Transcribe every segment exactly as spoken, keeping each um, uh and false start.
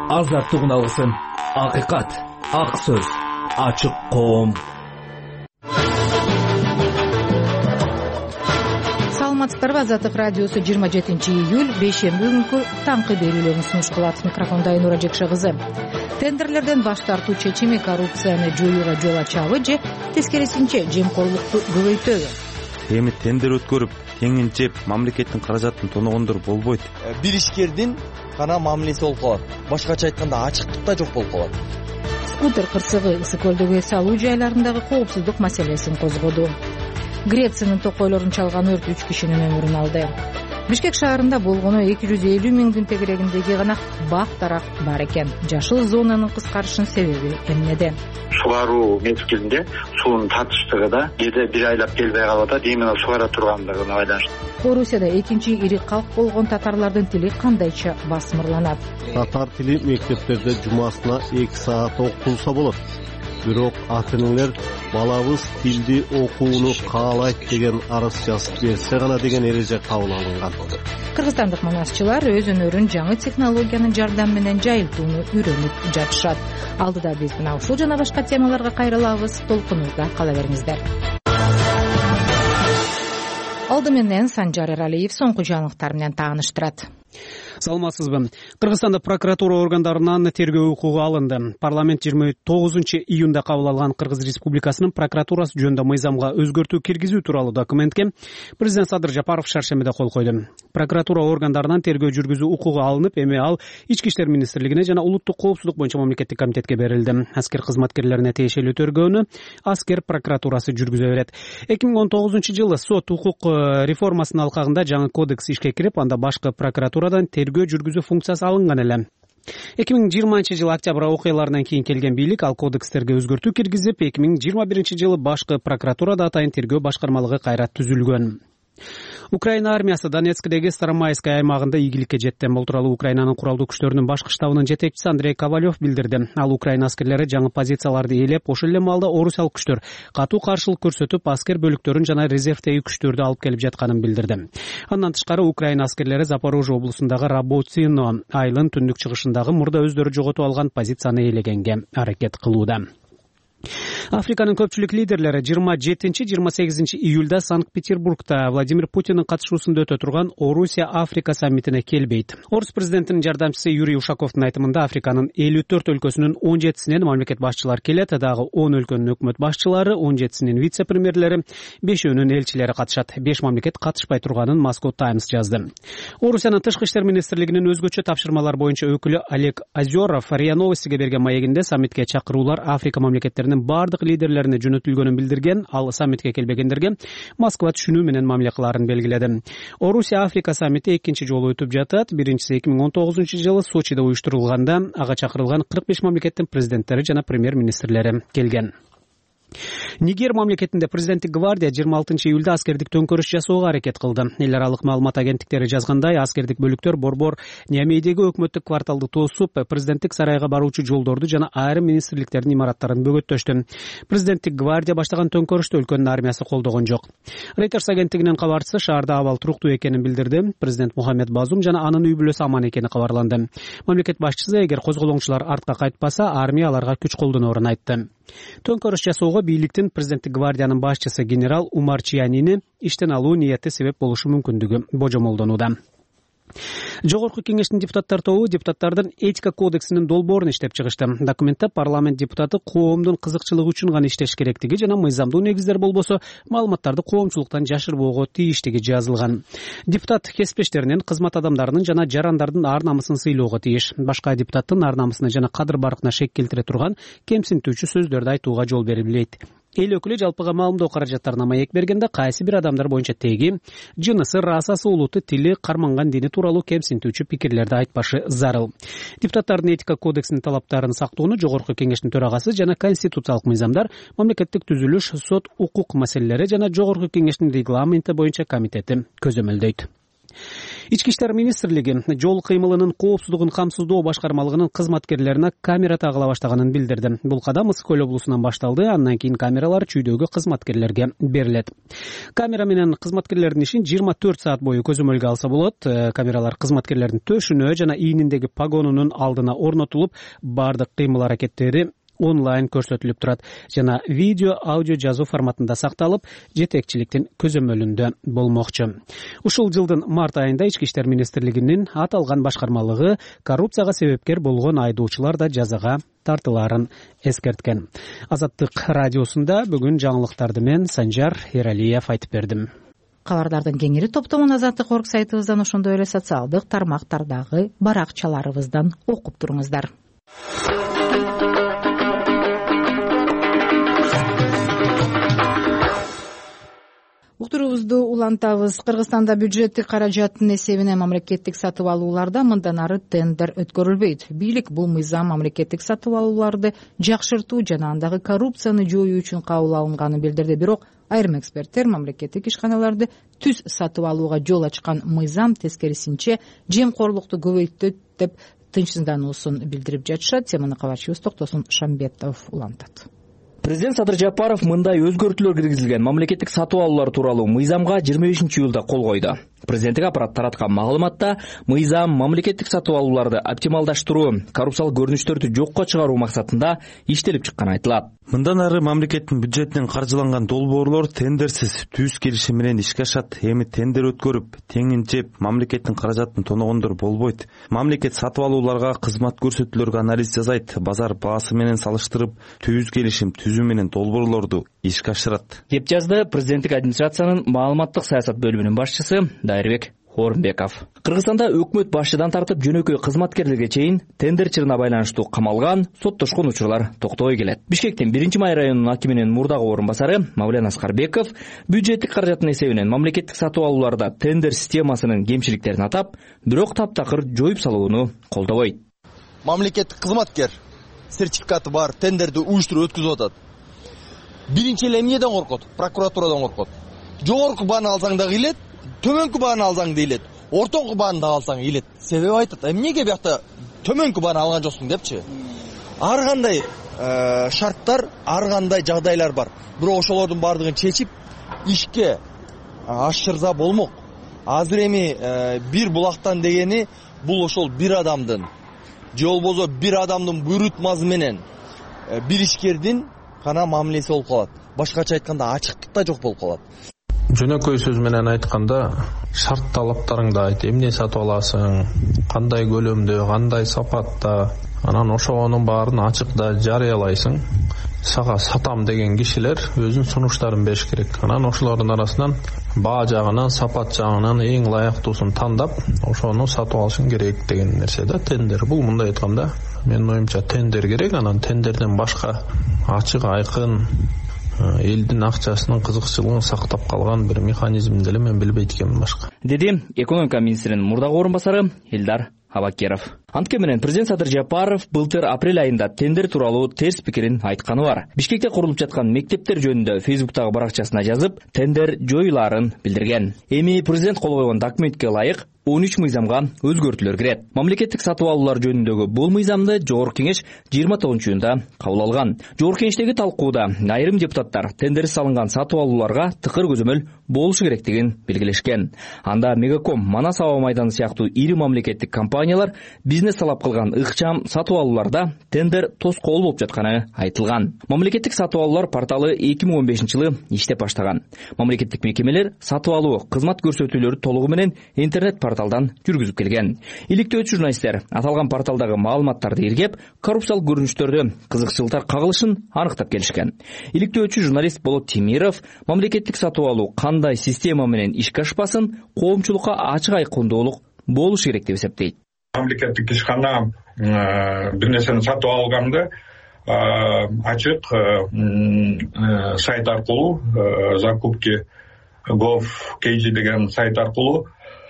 азаттыгын алгысың. Акыйкат, ак сөз, ачык коом. Саламатсыздарбы? Азаттык радиосу жыйырма жетинчи июль бейшемби күнкү таңкы берүүлөрүн сунуш кылат. Микрофонда Айнура Жекше кызы. Тендерлерден баш тартуу чечими коррупцияны жоюуга жол ачабы же тескерисинче жемкорлукту көбөйтөбү? Эми тендер өткөрүп, кеңин жеп, мамлекеттин каражатын тоногондур болбойт. Бир ишкердин гана мамилеси болуп калат. Башкача айтканда ачыктык да жок болуп калат. Скутер кырсыгы Ысык көлдөгү эс алуу жайларындагы коопсуздук маселесин козгоду. Грециянын токойлорун чалган өрт үч кишинин өмүрүн алды. Бишкек шаарында болгону эки жүз элүү миңдин тегерегиндеги гана бак дарак бар экен. Жашыл зонанын кыскарышынын себеби эмнеде? Сугаруу мезгилинде суунун татыштыгы да кээде бир айлап келбей калат, именно сугара тургандыгына байланыштуу. Орусияда экинчи ири калк болгон татарлардын тили кандайча басмырланат? Татар тили мектептерде жумасына эки саат окутулса болот. Бирок ата-энелер балабыз тилди окууну каалайт деген арыз жазып берсе гана деген эреже кабыл алынган. Кыргызстандык манасчылар өз өнөрүн жаңы технологиянын жардамы менен жайылтууну үйрөнүп жатышат. Алдыда биз мына ушул жана башка темаларга кайрылабыз. Толкунубузда кала бериңиздер. Алды менен Санжар Эралиев соңку жаңылыктар менен тааныштырат. Саламатсызбы? Кыргызстанда прокуратура органдарынан тергөө укугу алынды. Парламент жыйырма тогузунчу июнда кабыл алган Кыргыз Республикасынын прокуратурасы жөнүндө мыйзамга өзгөртүү киргизүү тууралуу документке президент Садыр Жапаров шаршембиде кол койду. Прокуратура органдарынан тергөө жүргүзүү укугу алынып, эми ал Ички иштер министрлигине жана улуттук коопсуздук боюнча мамлекеттик комитетке берилди. Аскер кызматкерлерине тиешелүү тергөөнү аскер прокуратурасы жүргүзө берет. эки миң он тогузунчу жылы сот укук реформасынын алкагында жаңы кодекс ишке кирип, анда башкы прокуратурадан тергөө жүргүзүү функциясы алынган эле. эки миң жыйырманчы жылы октябрь окуяларынан кийин келген бийлик ал кодекстерге өзгөртүү киргизип, эки миң жыйырма биринчи жылы башкы прокуратурада атайын тергөө башкармалыгы кайра түзүлгөн. Украина армиясы Донецкдеги Старомайская аймагында ийгиликке жетти. Бул тууралуу Украинанын куралдуу күчтөрүнүн башкы штабынын жетекчиси Андрей Ковалев билдирди. Ал Украина аскерлери жаңы позицияларды ээлеп, ошол эле маалда орусиялык күчтөр катуу каршылык көрсөтүп, аскер бөлүктөрүн жана резервдеги күчтөрдү алып келип жатканын билдирди. Андан тышкары Украина аскерлери Запорожье облусундагы Работино айылын түндүк чыгышындагы мурда өздөрү жоготуп алган позицияны ээлегенге аракет кылууда. Африканын көпчүлүк лидерлери жыйырма жетинчи жыйырма сегизинчи июлда Санкт-Петербургда Владимир Путиндин катышуусунда өтө турган Орусия-Африка саммитине келбейт. Орус президентинин жардамчысы Юрий Ушаковдун айтымында Африканын элүү төрт өлкөсүнүн он жетисинен мамлекет башчылары келет, дагы он өлкөнүн өкмөт башчылары, он жетисинин вице-премьерлери, бешөөнүн элчилери катышат. беш мамлекет катышпай турганын Moscow Times жазды. Орусиянын тышкы иштер министрлигинин өзгөчө тапшырмалар боюнча өкүлү Олег Озеров РИА Новостиге берген маегинде саммитке чакыруулар Африка мамлекеттеринин бардык лидерлерине жөнөтүлгөнүн билдирген. Ал саммитке келбегендерге Москва түшүнүү менен мамиле кылаарын белгиледи. Орусия Африка саммити экинчи жолу өтүп жатат. Биринчиси эки миң он тогузунчу жылы Сочиде уюштурулганда, ага чакырылган кырк беш мамлекеттин президенттери жана премьер-министрлери келген. Нигер мамлекетинде президенттик гвардия жыйырма алтынчы июлда аскердик төңкөрүш жасоого аракет кылды. Эл аралык маалымат агенттиктери жазгандай, аскердик бөлүктөр борбор Ниамейдеги өкмөттүк кварталды тосуп, президенттик сарайга баруучу жолдорду жана айрым министрликтердин имараттарын бөгөттөштү. Президенттик гвардия баштаган төңкөрүштү өлкөнүн армиясы колдогон жок. Reuters агенттигинин кабарчысы шаарда абал туруктуу экенин билдирди. Президент Мухаммед Базум жана анын үй бүлөсү аман экени кабарланды. Мамлекет башчысы эгер козголоңчулар артка кайтпаса, армия аларга күч колдоноорун айтты. Төңкөрүш жасоого бийликтин президенттик гвардиянын башчысы генерал Умар Чиянини иштен алуу ниети себеп болушу мүмкүндүгү божомолдонууда. Жогорку кеңештин депутаттар тобу депутаттардын этика кодексинин долбоорун иштеп чыгышты. Документте парламент депутаты коомдун кызыкчылыгы үчүн гана иштеш керектиги жана мыйзамдуу негиздер болбосо маалыматтарды коомчулуктан жашырбоого тийиштиги жазылган. Депутат кесиптештеринин, кызмат адамдарынын жана жарандардын ар намысын сыйлоого тийиш. Башка депутаттын ар намысына жана кадыр баркына шек келтире турган кемсинтүүчү сөздөрдү айтууга жол берилбейт. Эл өкүлү жалпыга маалымдоо каражаттарына маек бергенде кайсы бир адамдар боюнча теги, жынысы, расасы, улуты, тили, карманган дини тууралуу кемсинтүүчү пикирлерди айтпашы зарыл. Депутаттардын этика кодексинин талаптарын сактоону Жогорку кеңештин төрагасы жана конституциялык мыйзамдар, мамлекеттик түзүлүш, сот, укук маселелери жана Жогорку кеңештин регламенти боюнча комитети көзөмөлдөйт. Ички иштер министрлиги жол кыймылынын коопсуздугун камсыздоо башкармалыгынын кызматкерлерине камера тагыла баштаганын билдирди. Бул кадам Ысык көл облусунан башталды, андан кийин камералар чүйдөгү кызматкерлерге берилет. Камера менен кызматкерлердин ишин жыйырма төрт саат бою көзөмөлгө алса болот. Камералар кызматкерлердин төшүнө жана ийниндеги погонунун алдына орнотулуп, бардык кыймыл аракеттери онлайн көрсөтүлүп турат жана видео, аудио жазуу форматында сакталып, жетекчиликтин көзөмөлүндө болмокчу. Ушул жылдын март айында Ички иштер министрлигинин аталган башкармалыгы коррупцияга себепкер болгон айдоочулар да жазага тартылаарын эскерткен. Азаттык радиосунда бүгүн жаңылыктарды мен Санжар Эралиев айтып бердим. Кабардардын кеңири топтомун Азаттык орг сайтыбыздан, ошондой эле социалдык тармактардагы баракчаларыбыздан окуп туруңуздар. Уктуруубузду улантабыз. Кыргызстанда бюджеттик каражаттын эсебинен мамлекеттик сатып алууларда мындан ары тендер өткөрүлбөйт. Бийлик бул мыйзам мамлекеттик сатып алууларды жакшыртуу жана андагы коррупцияны жоюу үчүн кабыл алынганын билдирди. Бирок айрым эксперттер мамлекеттик ишканаларды түз сатып алууга жол ачкан мыйзам тескерисинче жемкорлукту көбөйтөт деп тынчсыздануусун билдирип жатышат. Теманы кабарчыбыз Токтосун Шамбетов улантат. Президент Садыр Жапаров мындай өзгөртүүлөр киргизилген мамлекеттик сатып алуулар тууралуу мыйзамга жыйырма бешинчи июлда кол койду. Президенттик аппарат тараткан маалыматта мыйзам мамлекеттик сатып алууларды оптималдаштыруу, коррупциялык көрүнүштөрдү жокко чыгаруу максатында иштелип чыкканы айтылат. Мындан ары мамлекеттин бюджетинен каржыланган долбоорлор тендерсиз түз келишим менен ишке ашат. Эми тендер өткөрүп, теңин жеп, мамлекеттин каражатын тоногондор болбойт. Мамлекет сатып алууларга, кызмат көрсөтүүлөргө анализ жасайт, базар баасы менен салыштырып, түз келишим түзүү менен долбоорлорду ишке ашырат, деп жазды президенттик администрациянын маалыматтык саясат бөлүмүнүн башчысы Дайырбек Орунбеков. Кыргызстанда өкмөт башчыдан тартып жөнөкөй кызматкерлерге чейин тендер чырына байланыштуу камалган, соттошкон учурлар токтобой келет. Бишкектин биринчи май районунун акиминин мурдагы орун басары Мавлен Аскарбеков бюджеттик каражаттын эсебинен мамлекеттик сатып алууларда тендер системасынын кемчиликтерин атап, бирок таптакыр жоюп салууну колдобойт. Мамлекеттик кызматкер сертификаты бар тендерди уюштуруп өткүзүп атат. Биринчи эле эмнеден коркот? Прокуратурадан коркот. Жогорку бааны алсаң да кыйлет, төмөнкү бааны алсаң да кыйлет, ортоңку бааны да алсаң кыйлет. Себеби айтат, эмнеге биякта төмөнкү бааны алган жоксуң депчи. Ар кандай шарттар, ар кандай жагдайлар бар. Бирок ошолордун бардыгын чечип, ишке ашырза болмок. Азыр эми бир булактан дегени бул ошол бир адамдын, же болбосо бир адамдын буйрутмасы менен бир ишкердин гана мамилеси болуп калат. Башкача айтканда ачыктык да жок болуп калат. Жөнөкөй сөз менен айтканда, шарт талаптарыңды айт, эмне сатып аласың, кандай көлөмдө, кандай сапатта, анан ошонун баарын ачыкта жарыялайсың. Сага сатам деген кишилер өзүнүн сунуштарын бериш керек. Анан ошолордун арасынан баа жагынан, сапат жагынан эң ылайыктуусун тандап, ошону сатып алышың керек деген нерсе да тендер. Бул мындай айтканда, менин оюмча тендер керек, анан тендерден башка ачык, айкын элдин акчасынын кызыкчылыгын сактап калган бир механизм деле мен билбейт экенмин башка, деди экономика министринин мурдагы орун басары Элдар Абакеров. Антке менен президент Садыр Жапаров былтыр апрель айында тендер тууралуу терс пикирин айтканы бар. Бишкекте курулуп жаткан мектептер жөнүндө Фейсбуктагы баракчасына жазып, тендер жоюлаарын билдирген. Эми президент кол койгон документке ылайык он үч мыйзамга өзгөртүүлөр кирет. Мамлекеттик сатып алуулар жөнүндөгү бул мыйзамды Жогорку кеңеш жыйырма тогузунчу июнда кабыл алган. Жогорку кеңештеги талкууда айрым депутаттар тендерсиз алынган сатып алууларга тыкыр көзөмөл болушу керектигин белгилешкен. Анда Мегаком, Манас аба майданы сыяктуу ири мамлекеттик компаниялар бизнес талап кылган ыкчам сатып алууларда тендер тоскоол болуп жатканы айтылган. Мамлекеттик сатып алуулар порталы эки миң он бешинчи жылы иштеп баштаган. Мамлекеттик мекемелер сатып алуу, кызмат көрсөтүүлөрү толугу менен интернет порталдан жүргүзүп келген. Иликтөөчү журналисттер аталган порталдагы маалыматтарды иргеп, коррупциялык көрүнүштөрдө кызыкчылыктар кагылышын аныктап келишкен. Иликтөөчү журналист Болот Темиров мамлекеттик сатып алуу кандай система менен ишке ашпасын, коомчулукка ачык айкындуулук болуш керек деп эсептейт. Мамлекеттик ишкана бир нерсени сатып алганда ачык сайт аркылуу, закупки гов кейжи деген сайт аркылуу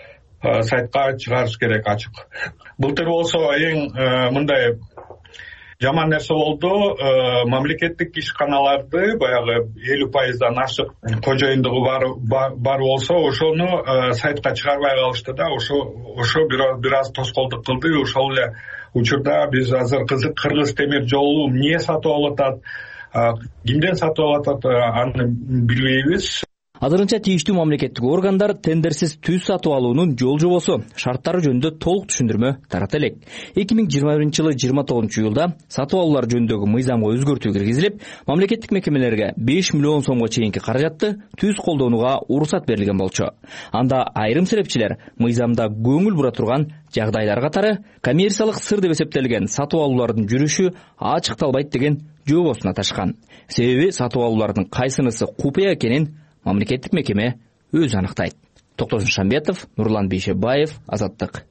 сайтка чыгарыш керек ачык. Былтыр болсо эң мындай жаман нерсе болду. Мамлекеттик ишканаларды баягы элүү пайыздан ашык кожоюндугу бар бар болсо ошону сайтка чыгарбай калышты да, ошо ошо бир аз тоскоолдук кылды. Ошол эле учурда биз азыр Кыргыз темир жолу эмне сатып алып атат, кимден сатып алып атат, аны билбейбиз. Азырынча тийиштүү мамлекеттик органдар тендерсиз түз сатып алуунун жол жобосу, шарттары жөнүндө толук түшүндүрмө тарата элек. эки миң жыйырма биринчи жылы жыйырма тогузунчу июлда сатып алуулар жөнүндөгү мыйзамга өзгөртүү киргизилип, мамлекеттик мекемелерге беш миллион сомго чейинки каражатты түз колдонууга уруксат берилген болчу. Анда айрым серепчилер мыйзамда көңүл бура турган жагдайлар катары коммерциялык сыр деп эсептелген сатып алуулардын жүрүшү ачыкталбайт деген жобосуна ташкан. Себеби сатып алуулардын кайсынысы купуя экенин мамлекеттик мекеме өзү аныктайт. Токтосун Шамбетов, Нурлан Бейшебаев, Азаттык.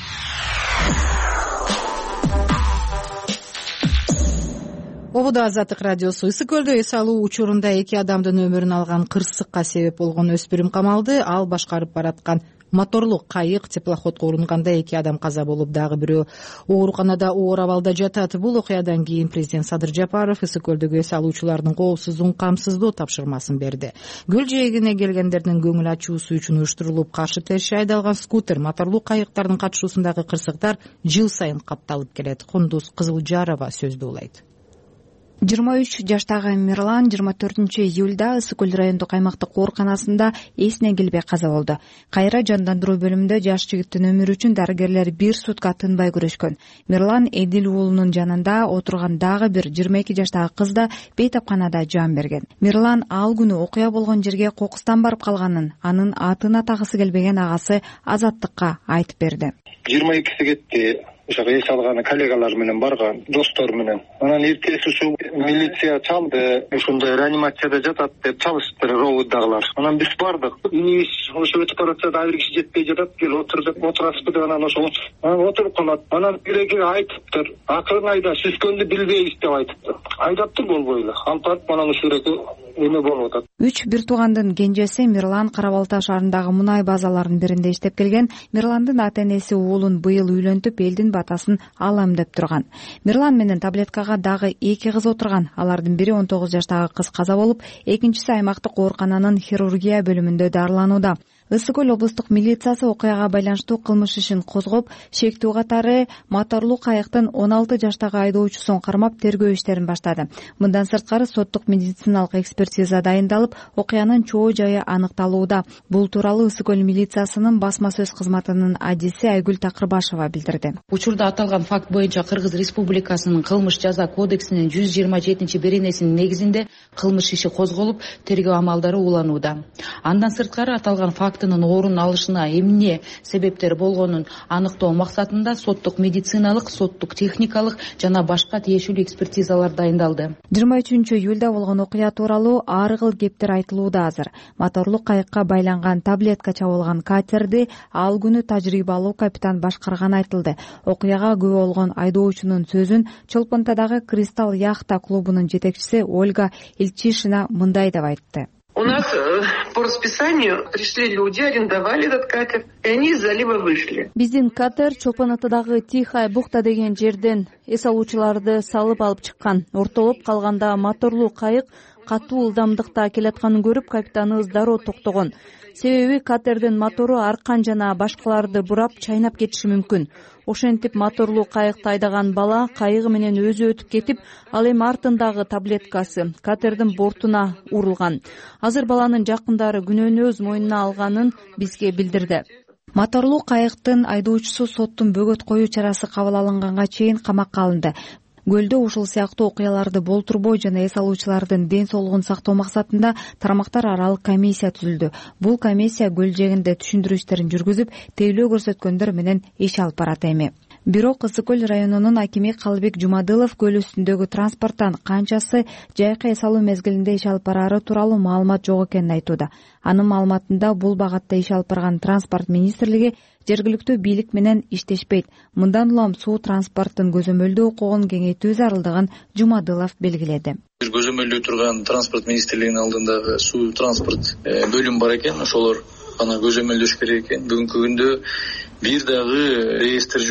Обуда Азаттык радиосу. Ысык көлдө эс алуу учурунда эки адамдын өмүрүн алган кырсыкка себеп болгон өспүрүм камалды. Ал башкарып бараткан моторлуу кайык теплоходко урунганда эки адам каза болуп, дагы бирөө ооруканада оор абалда жатат. Бул окуядан кийин президент Садыр Жапаров ысык көлдөгү эс алуучулардын коопсуздугун камсыздоо тапшырмасын берди. Көл жээгине келгендердин көңүл ачуусу үчүн уюштурулуп каршы теши айдалган скутер, моторлуу кайыктардын катышуусундагы кырсыктар жыл сайын катталып келет. Кундуз Кызылжарова сөздү улайт. жыйырма үч жаштагы Мирлан жыйырма төртүнчү июлда Ысык көл райондук аймактык ооруканасында эсине келбей каза болду. Кайра жандандыруу бөлүмүндө жаш жигиттин өмүрү үчүн дарыгерлер бир сутка тынбай күрөшкөн. Мирлан Эдил уулунун жанында отурган дагы бир жыйырма эки жаштагы кыз да бейтапканада жан берген. Мирлан ал күнү окуя болгон жерге кокустан барып калганын, анын атын атагысы келбеген агасы Азаттыкка айтып берди. жыйырма экиси кетти. Ошого эс алган коллегалар менен барган, достор менен. Анан эртеси ушул милиция чалды, ушундай реанимацияда жатат деп чалыштыр ровддагылар. Анан биз бардык. Инибиз ошо өтүп баратса да бир киши жетпей жатат, кел отур деп отурасызбы деп анан ошо анан отуруп калат. Анан биреги айтыптыр, акырын айда, сүзгөндү билбейбиз деп айтыптыр. Айдаптыр болбой эле. Антат анан ушул эки эме болуп атат. Үч бир туугандын кенжеси Мирлан Карабалта шаарындагы мунай базаларынын биринде иштеп келген. Мирландын ата-энеси уулун быйыл үйлөнтүп, элдин батасын алам деп турган. Мирлан менен таблеткага дагы эки кыз отурган. Алардын бири он тогуз жаштагы кыз каза болуп, экинчиси аймактык оорукананын хирургия бөлүмүндө дарыланууда. Ысык көл облустук милициясы окуяга байланыштуу кылмыш ишин козгоп, шектүү катары моторлуу кайыктын он алты жаштагы айдоочусун кармап тергөө иштерин баштады. Мындан сырткары соттук медициналык экспертиза дайындалып, окуянын чоо жайы аныкталууда. Бул тууралуу Ысык көл милициясынын басма сөз кызматынын адиси Айгүл Такырбашева билдирди. Учурда аталган факт боюнча Кыргыз Республикасынын кылмыш жаза кодексинин жүз жыйырма жетинчи беренесинин негизинде кылмыш иши козголуп, тергөө амалдары уланууда. Андан сырткары аталган факт орун алышына эмне себептер болгонун аныктоо максатында соттук медициналык, соттук техникалык жана башка тиешелүү экспертизалар дайындалды. жыйырма үчүнчү июлда болгон окуя тууралуу ар кыл кептер айтылууда азыр. Моторлуу кайыкка байланган таблетка чабылган катерди ал күнү тажрыйбалуу капитан башкарган айтылды. Окуяга күбө болгон айдоочунун сөзүн Чолпонтадагы Кристалл яхта клубунун жетекчиси Ольга Ильчишина мындай деп айтты. У нас по расписанию пришли люди, арендовали этот катер, и они из залива вышли. Биздин катер Чолпонатадагы Тихая бухта деген жерден эс алуучуларды салып алып чыккан. Ортолоп калганда моторлуу кайык катуу ылдамдыкта келатканын көрүп, капитаныбыз дароо токтогон. Себеби катердин мотору аркан жана башкаларды бурап чайнап кетиши мүмкүн. Ошентип моторлуу кайыкты айдаган бала кайыгы менен өзү өтүп кетип, ал эми артындагы таблеткасы катердин бортуна урулган. Азыр баланын жакындары күнөөнү өз мойнуна алганын бизге билдирди. Моторлуу кайыктын айдоочусу соттун бөгөт коюу чарасы кабыл алынганга чейин камакка алынды. Көлдө ушул сыяктуу окуяларды болтурбой жана эс алуучулардын ден соолугун сактоо максатында тармактар аралык комиссия түзүлдү. Бул комиссия көл жээгинде түшүндүрүү иштерин жүргүзүп, тейлөө көрсөткөндөр менен иш алып барат эми. Бирок Ысык көл районунун акими Калыбек Жумадылов көл үстүндөгү транспорттан канчасы жайкы эс алуу мезгилинде иш алып барары тууралуу маалымат жок экенин айтууда. Анын маалыматында бул багатта иш алып барган транспорт министрлиги жергиликтүү бийлик менен иштешпейт. Мындан улам суу транспорттун көзөмөлдөө укугун кеңейтүү зарылдыгын Жумадылов белгиледи. Бир көзөмөлдөө турган транспорт министрлигинин алдындагы суу транспорт бөлүм бар экен, ошолор гана көзөмөлдөш керек экен. Бүгүнкү күндө бир дагы реестр жок.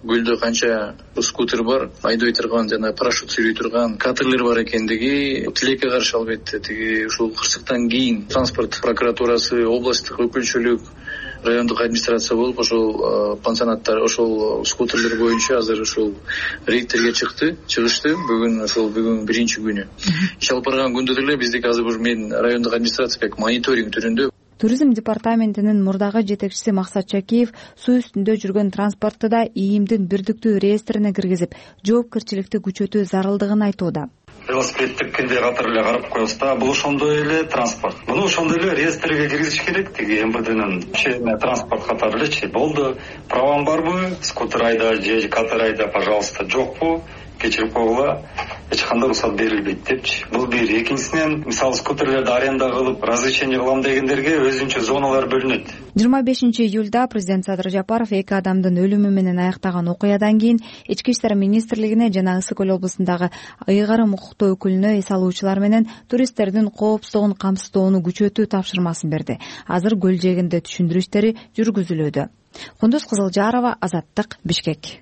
көлдө канча скутер бар, айдой турган жана парашют сүйрөй турган катерлер бар экендиги тилекке каршы албетте. Тиги ушул кырсыктан кийин транспорт прокуратурасы, областтык өкүлчүлүк, райондук администрация болуп ошол пансионаттар, ошол скутерлер боюнча азыр ушул рейдтерге чыкты, чыгышты. Бүгүн ошол бүгүн биринчи күнү. Иш алып барган күндө деле биздики азыр ушу мен райондук администрация мониторинг түрүндө. Туризм департаментинин мурдагы жетекчиси Максат Чакиев суу үстүндө жүргөн транспортты да ИИМдин бирдиктүү реестрине киргизип, жоопкерчиликти күчөтүү зарылдыгын айтууда. Велосипедтик кенде катары эле карап коебуз да, бул ошондой эле транспорт. Муну ошондой эле реестрге киргизиш керек. Тиги МВДнын чейин транспорт катары элечи. Болду, правам барбы? Скутер айда же катер айда, пожалуйста, жокпу? Кечирип койгула, эч кандай уруксат берилбейт депчи. Бул бир. Экинчисинен, мисалы скутерлерди аренда кылып, разрешение кылам дегендерге өзүнчө зоналар бөлүнөт. жыйырма бешинчи июлда президент Садыр Жапаров эки адамдын өлүмү менен аяктаган окуядан кийин Ички иштер министрлигине жана Ысык Көл облусундагы ыйгарым укуктуу өкүлүнө эс алуучулар менен туристтердин коопсуздугун камсыздоону күчөтүү тапшырмасын берди. Азыр көл жээгинде түшүндүрүү иштери жүргүзүлүүдө. Кундуз Кызылжарова, Азаттык, Бишкек.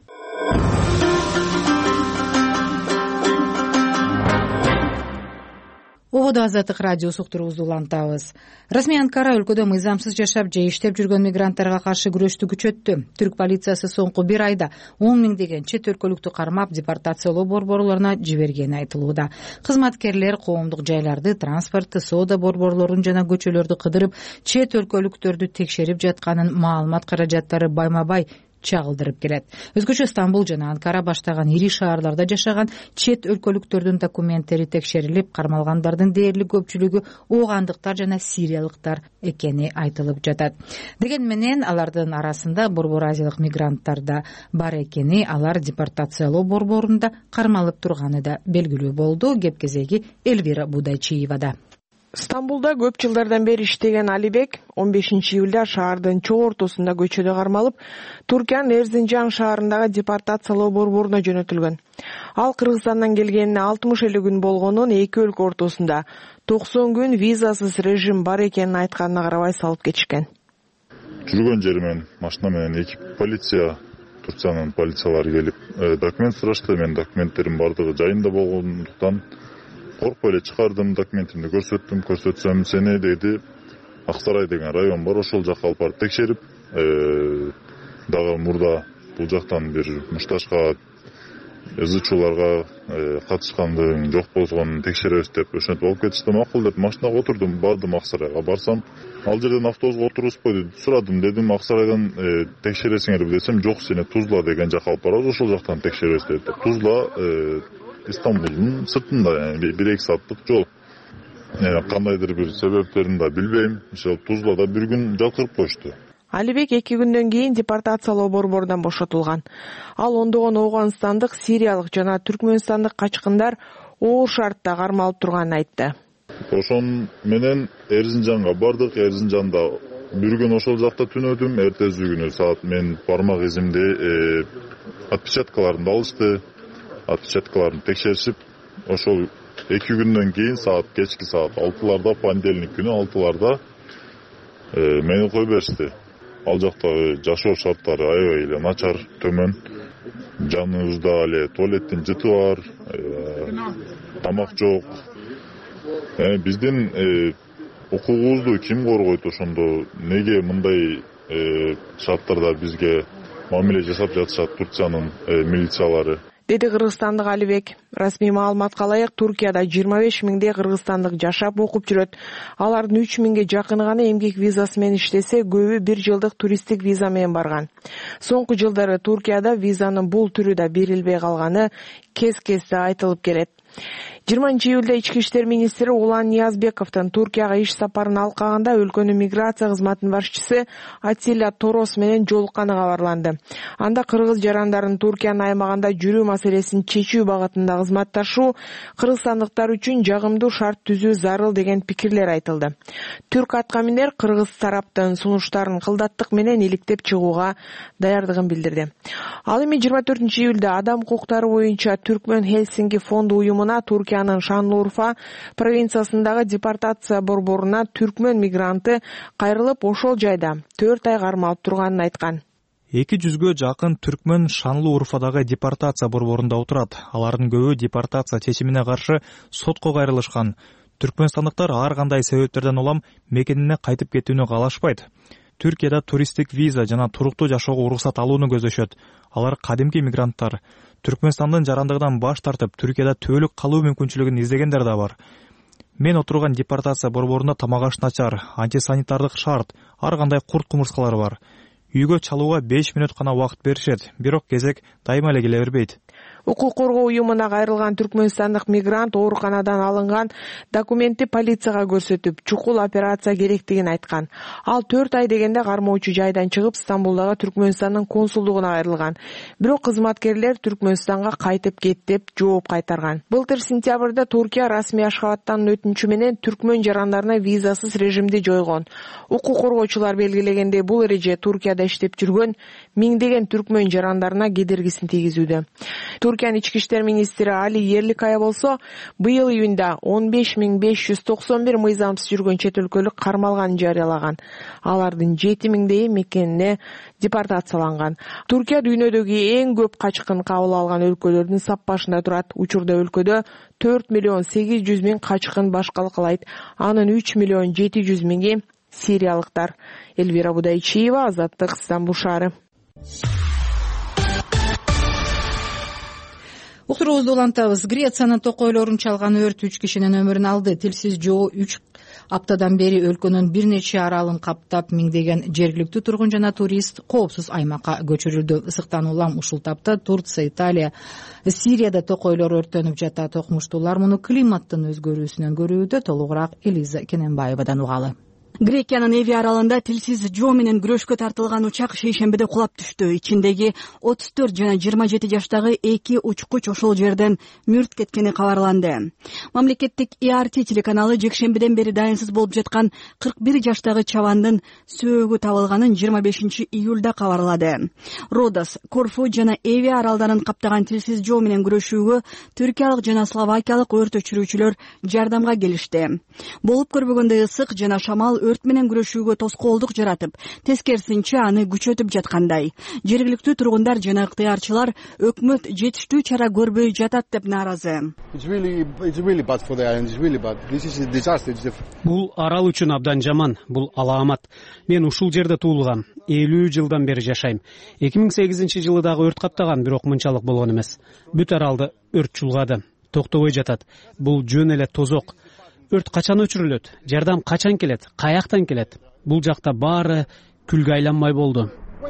Ободо Азаттык радиосу уктуруубузду улантабыз. Расмий Анкара өлкөдө мыйзамсыз жашап же иштеп жүргөн мигранттарга каршы күрөштү күчөттү. Түрк полициясы соңку бир айда он миңдеген чет өлкөлүктү кармап, депортациялоо борборлоруна жибергени айтылууда. Кызматкерлер коомдук жайларды, транспортты, соода борборлорун жана көчөлөрдү кыдырып, чет өлкөлүктөрдү текшерип жатканын, маалымат каражаттары байма-бай чагылдырып келет. Өзгөчө Стамбул жана Анкара баштаган ири шаарларда жашаган чет өлкөлүктөрдүн документтери текшерилип, кармалгандардын дээрлик көпчүлүгү оогандыктар жана сириялыктар экени айтылып жатат. Деген менен алардын арасында Борбор Азиялык мигранттар да бар экени, алар депортациялоо борборунда кармалып турганы да белгилүү болду. Кеп кезеги Элвира Будайчиевада. Стамбулда көп жылдардан бери иштеген Алибек он бешинчи июлда шаардын чоо ортосунда көчөдө кармалып, Туркиянын Эрзинжан шаарындагы депортациялоо борборуна жөнөтүлгөн. Ал Кыргызстандан келгенине алтымыш элүү күн болгонун, эки өлкө ортосунда токсон күн визасыз режим бар экенин айтканына карабай салып кетишкен. Жүргөн жеримен машина менен эки полиция, Турциянын полициялары келип, документ сурашты. Мен документтерим бардыгы жайында болгондуктан коркпой эле чыгардым, документимди көрсөттүм. Көрсөтсөм, сени деди, Аксарай деген район бар, ошол жакка алып барып текшерип, дагы мурда бул жактан бир мушташка ызычууларга катышкандыгың жок болгонун текшеребиз деп ошентип алып кетишти. Макул деп машинага отурдум, бардым Аксарайга. Барсам, ал жерден автобуска отурузбойду. Сурадым, дедим, Аксарайдан текшересиңерби десем, жок, сени Тузла деген жакка алып барабыз, ошол жактан текшеребиз деди. Тузла Истанбулдун сыртында, бир-эки сааттык жол. Кандайдыр бир себептерин да билбейм. Ошол Тузлада бир күн жаткырып коюшту. Алибек эки күндөн кийин депортациялоо борборунан бошотулган. Ал ондогон Ооганстандык, Сириялык жана Түркмөнстандык качкындар оор шартта кармалып турганын айтты. Ошон менен Эрзинжанга бардык. Эрзинжанда бир күн ошол жакта түнөдүм. Эртеси күнү саат мен бармак изимди отпечаткаларын алышты. Отпечаткаларын текшеришип, ошол эки күндөн кийин саат кечки саат алтыларда, понедельник күнү алтыларда мени кое беришти. Ал жактагы жашоо шарттары аябай эле начар, төмөн. Жаныбызда эле туалеттин жыты бар, тамак жок. Биздин укугубузду ким коргойт ошондо? Неге мындай шарттарда бизге мамиле жасап жатышат Турциянын милициялары? Деди кыргызстандык Алибек. Расмий маалыматка ылайык, Туркияда жыйырма беш миңдей кыргызстандык жашап окуп жүрөт. Алардын үч миңге жакыны гана эмгек визасы менен иштесе, көбү бир жылдык туристтик виза менен барган. Соңку жылдары Туркияда визанын бул түрү да берилбей калганы кез-кезде айтылып келет. жыйырманчы июлда Ички иштер министри Улан Ниязбековдун Туркияга иш сапарын алкаганда өлкөнүн миграция кызматынын башчысы Атилля Торос менен жолукканы кабарланды. Анда кыргыз жарандарын Туркиянын аймагында жүрүү маселесин чечүү багытында кызматташуу кыргызстандыктар үчүн жагымдуу шарт түзүү зарыл деген пикирлер айтылды. Түрк аткаминер кыргыз тараптын сунуштарын кылдаттык менен иликтеп чыгууга даярдыгын билдирди. Ал эми жыйырма төртүнчү июлда адам укуктары боюнча Түркмөн Хелсинки фонду уюмуна Туркиянын Шанлурфа провинциясындагы депортация борборуна түркмөн мигранты кайрылып ошол жайда төрт ай кармалып турганын айткан. эки жүзгө жакын түркмөн Шанлы Урфадагы депортация борборунда отурат. Алардын көбү депортация чечимине каршы сотко кайрылышкан. Түркмөнстандыктар ар кандай себептерден улам мекенине кайтып кетүүнү каалашпайт. Түркияда туристтик виза жана туруктуу жашоого уруксат алууну көздөшөт. Алар кадимки мигранттар. Түркмөнстандын жарандыгынан баш тартып, Түркияда түбөлүк калуу мүмкүнчүлүгүн издегендер да бар. Мен отурган депортация борборунда тамак аш начар, антисанитардык шарт, ар кандай курт кумурскалар бар. Үйгө чалууга беш мүнөт гана убакыт беришет, бирок кезек дайыма эле келе бербейт. Укук коргоо уюмуна кайрылган түркмөнстандык мигрант ооруканадан алынган документти полицияга көрсөтүп, чукул операция керектигин айткан. Ал төрт ай дегенде кармоочу жайдан чыгып, Стамбулдагы Түркмөнстандын консулдугуна кайрылган. Бирок кызматкерлер Түркмөнстанга кайтып кет деп жооп кайтарган. Былтыр сентябрда Туркия расмий Ашхабадтан өтүнчү менен түркмөн жарандарына визасыз режимди жойгон. Укук коргоочулар белгилегендей, бул эреже Туркияда иштеп жүргөн миңдеген түркмөн жарандарына кедергисин тийгизүүдө. Туркиянын ички иштер министри Али Ерликая болсо, быйыл июнда он беш миң беш жүз токсон бир мыйзамсыз жүргөн чет өлкөлүк кармалганын жарыялаган. Алардын жети миңдейи мекенине депортацияланган. Туркия дүйнөдөгү эң көп качкын кабыл алган өлкөлөрдүн сап башында турат. Учурда өлкөдө төрт миллион сегиз жүз миң качкын башкалык кылайт. Анын үч миллион жети жүз миңи сириялыктар. Эльвира Будайчиева, Азаттык, Стамбул шаары. Уктуруубузду улантабыз. Грециянын токойлорун чалган өрт үч кишинин өмүрүн алды. Тилсиз жоо үч аптадан бери өлкөнүн бир нече аралын каптап, миңдеген жергиликтүү тургун жана турист коопсуз аймакка көчүрүлдү. Ысыктан улам ушул тапта Турция, Италия, Сирияда токойлор өрттөнүп жатат. Окумуштуулар муну климаттын өзгөрүүсүнөн көрүүдө. Толугураак Элиза Кененбаевадан угалы. Грекиянын Эви аралында тилсиз жоо менен күрөшкө тартылган учак шейшембиде кулап түштү. Ичиндеги отуз төрт жана жыйырма жети жаштагы эки учкуч ошол жерден мүрт кеткени кабарланды. Мамлекеттик И Ар Ти телеканалы жекшембиден бери дайынсыз болуп жаткан кырк бир жаштагы чабандын сөөгү табылганын жыйырма бешинчи июлда кабарлады. Родос, Корфу жана Эви аралдарын каптаган тилсиз жоо менен күрөшүүгө түркиялык жана словакиялык өрт өчүрүүчүлөр жардамга келишти. Болуп көрбөгөндөй ысык жана шамал өрт менен күрөшүүгө тоскоолдук жаратып, тескерисинче аны күчөтүп жаткандай. Жергиликтүү тургундар жана ыктыярчылар өкмөт жетиштүү чара көрбөй жатат деп нааразы. Бул арал үчүн абдан жаман, бул алаамат. Мен ушул жерде туулгам, элүү жылдан бери жашайм. эки миң сегизинчи жылы дагы өрт каптаган, бирок мынчалык болгон эмес. Бүт аралды өрт чулгады, токтобой жатат. Бул жөн эле тозок. Өрт качан өчүрүлөт? Жардам качан келет? Каяктан келет? Бул жакта баары күлгө айланмай болду.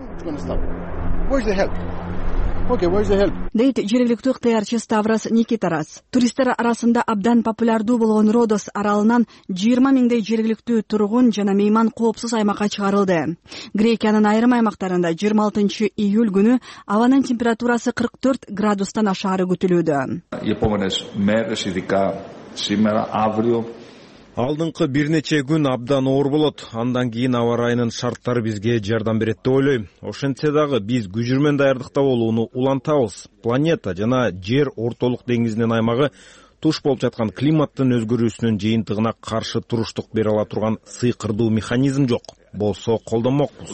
Дейт жергиликтүү ыктыярчы Ставрос Никитарас. Туристтер арасында абдан популярдуу болгон Родос аралынан жыйырма миңдей жергиликтүү тургун жана мейман коопсуз аймакка чыгарылды. Грекиянын айрым аймактарында жыйырма алтынчы июль күнү абанын температурасы кырк төрт градустан ашаары күтүлүүдө. Алдыңкы бир нече күн абдан оор болот. Андан кийин аба ырайынын шарттары бизге жардам берет деп ойлойм. Ошентсе дагы биз күжүрмөн даярдыкта болууну улантабыз. Планета жана жер ортолук деңизинин аймагы туш болуп жаткан климаттын өзгөрүүсүнүн жыйынтыгына каршы туруштук бере ала турган сыйкырдуу механизм жок. Болсо колдонмокпуз.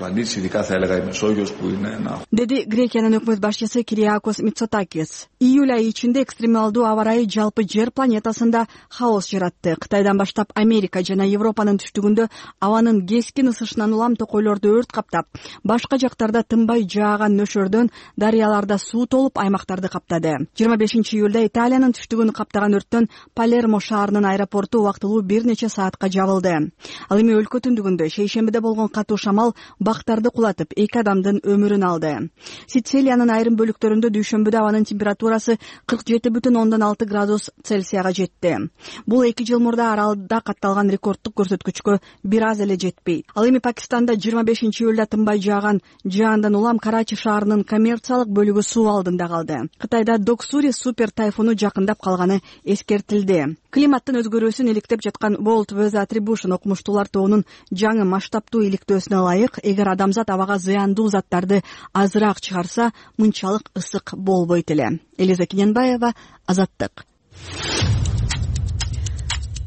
Деди Грекиянын өкмөт башчысы Кириакос Мицотакис. Июль айы ичинде экстремалдуу аба ырайы жалпы жер планетасында хаос жаратты. Кытайдан баштап Америка жана Европанын түштүгүндө абанын кескин ысышынан улам токойлорду өрт каптап, башка жактарда тынбай жааган нөшөрдөн дарыяларда суу толуп аймактарды каптады. жыйырма бешинчи июлда Италиянын түштүгүн каптаган өрттөн Палермо шаарынын аэропорту убактылуу бир нече саатка жабылды. Ал эми өлкө түндүгүндө шейшембиде болгон катуу шамал бактарды кулатып, эки адамдын өмүрүн алды. Сицилиянын айрым бөлүктөрүндө дүйшөмбүдө абанын температурасы кырк жети бүтүн ондон алты градус Цельсияга жетти. Бул эки жыл мурда аралда катталган рекордтук көрсөткүчкө бир аз эле жетпейт. Ал эми Пакистанда жыйырма бешинчи июлда тынбай жааган жаандан улам Карачи шаарынын коммерциялык бөлүгү суу алдында калды. Кытайда Доксури супер тайфуну жакындап калганы эскертилди. Климаттын өзгөрүүсүн иликтеп жаткан World Weather Attribution окумуштуулар тобунун жаңы масштабтуу иликтөөсүнө ылайык, эгер адамзат абага зыяндуу заттарды азыраак чыгарса, мынчалык ысык болбойт эле. Элиза Кененбаева, Азаттык.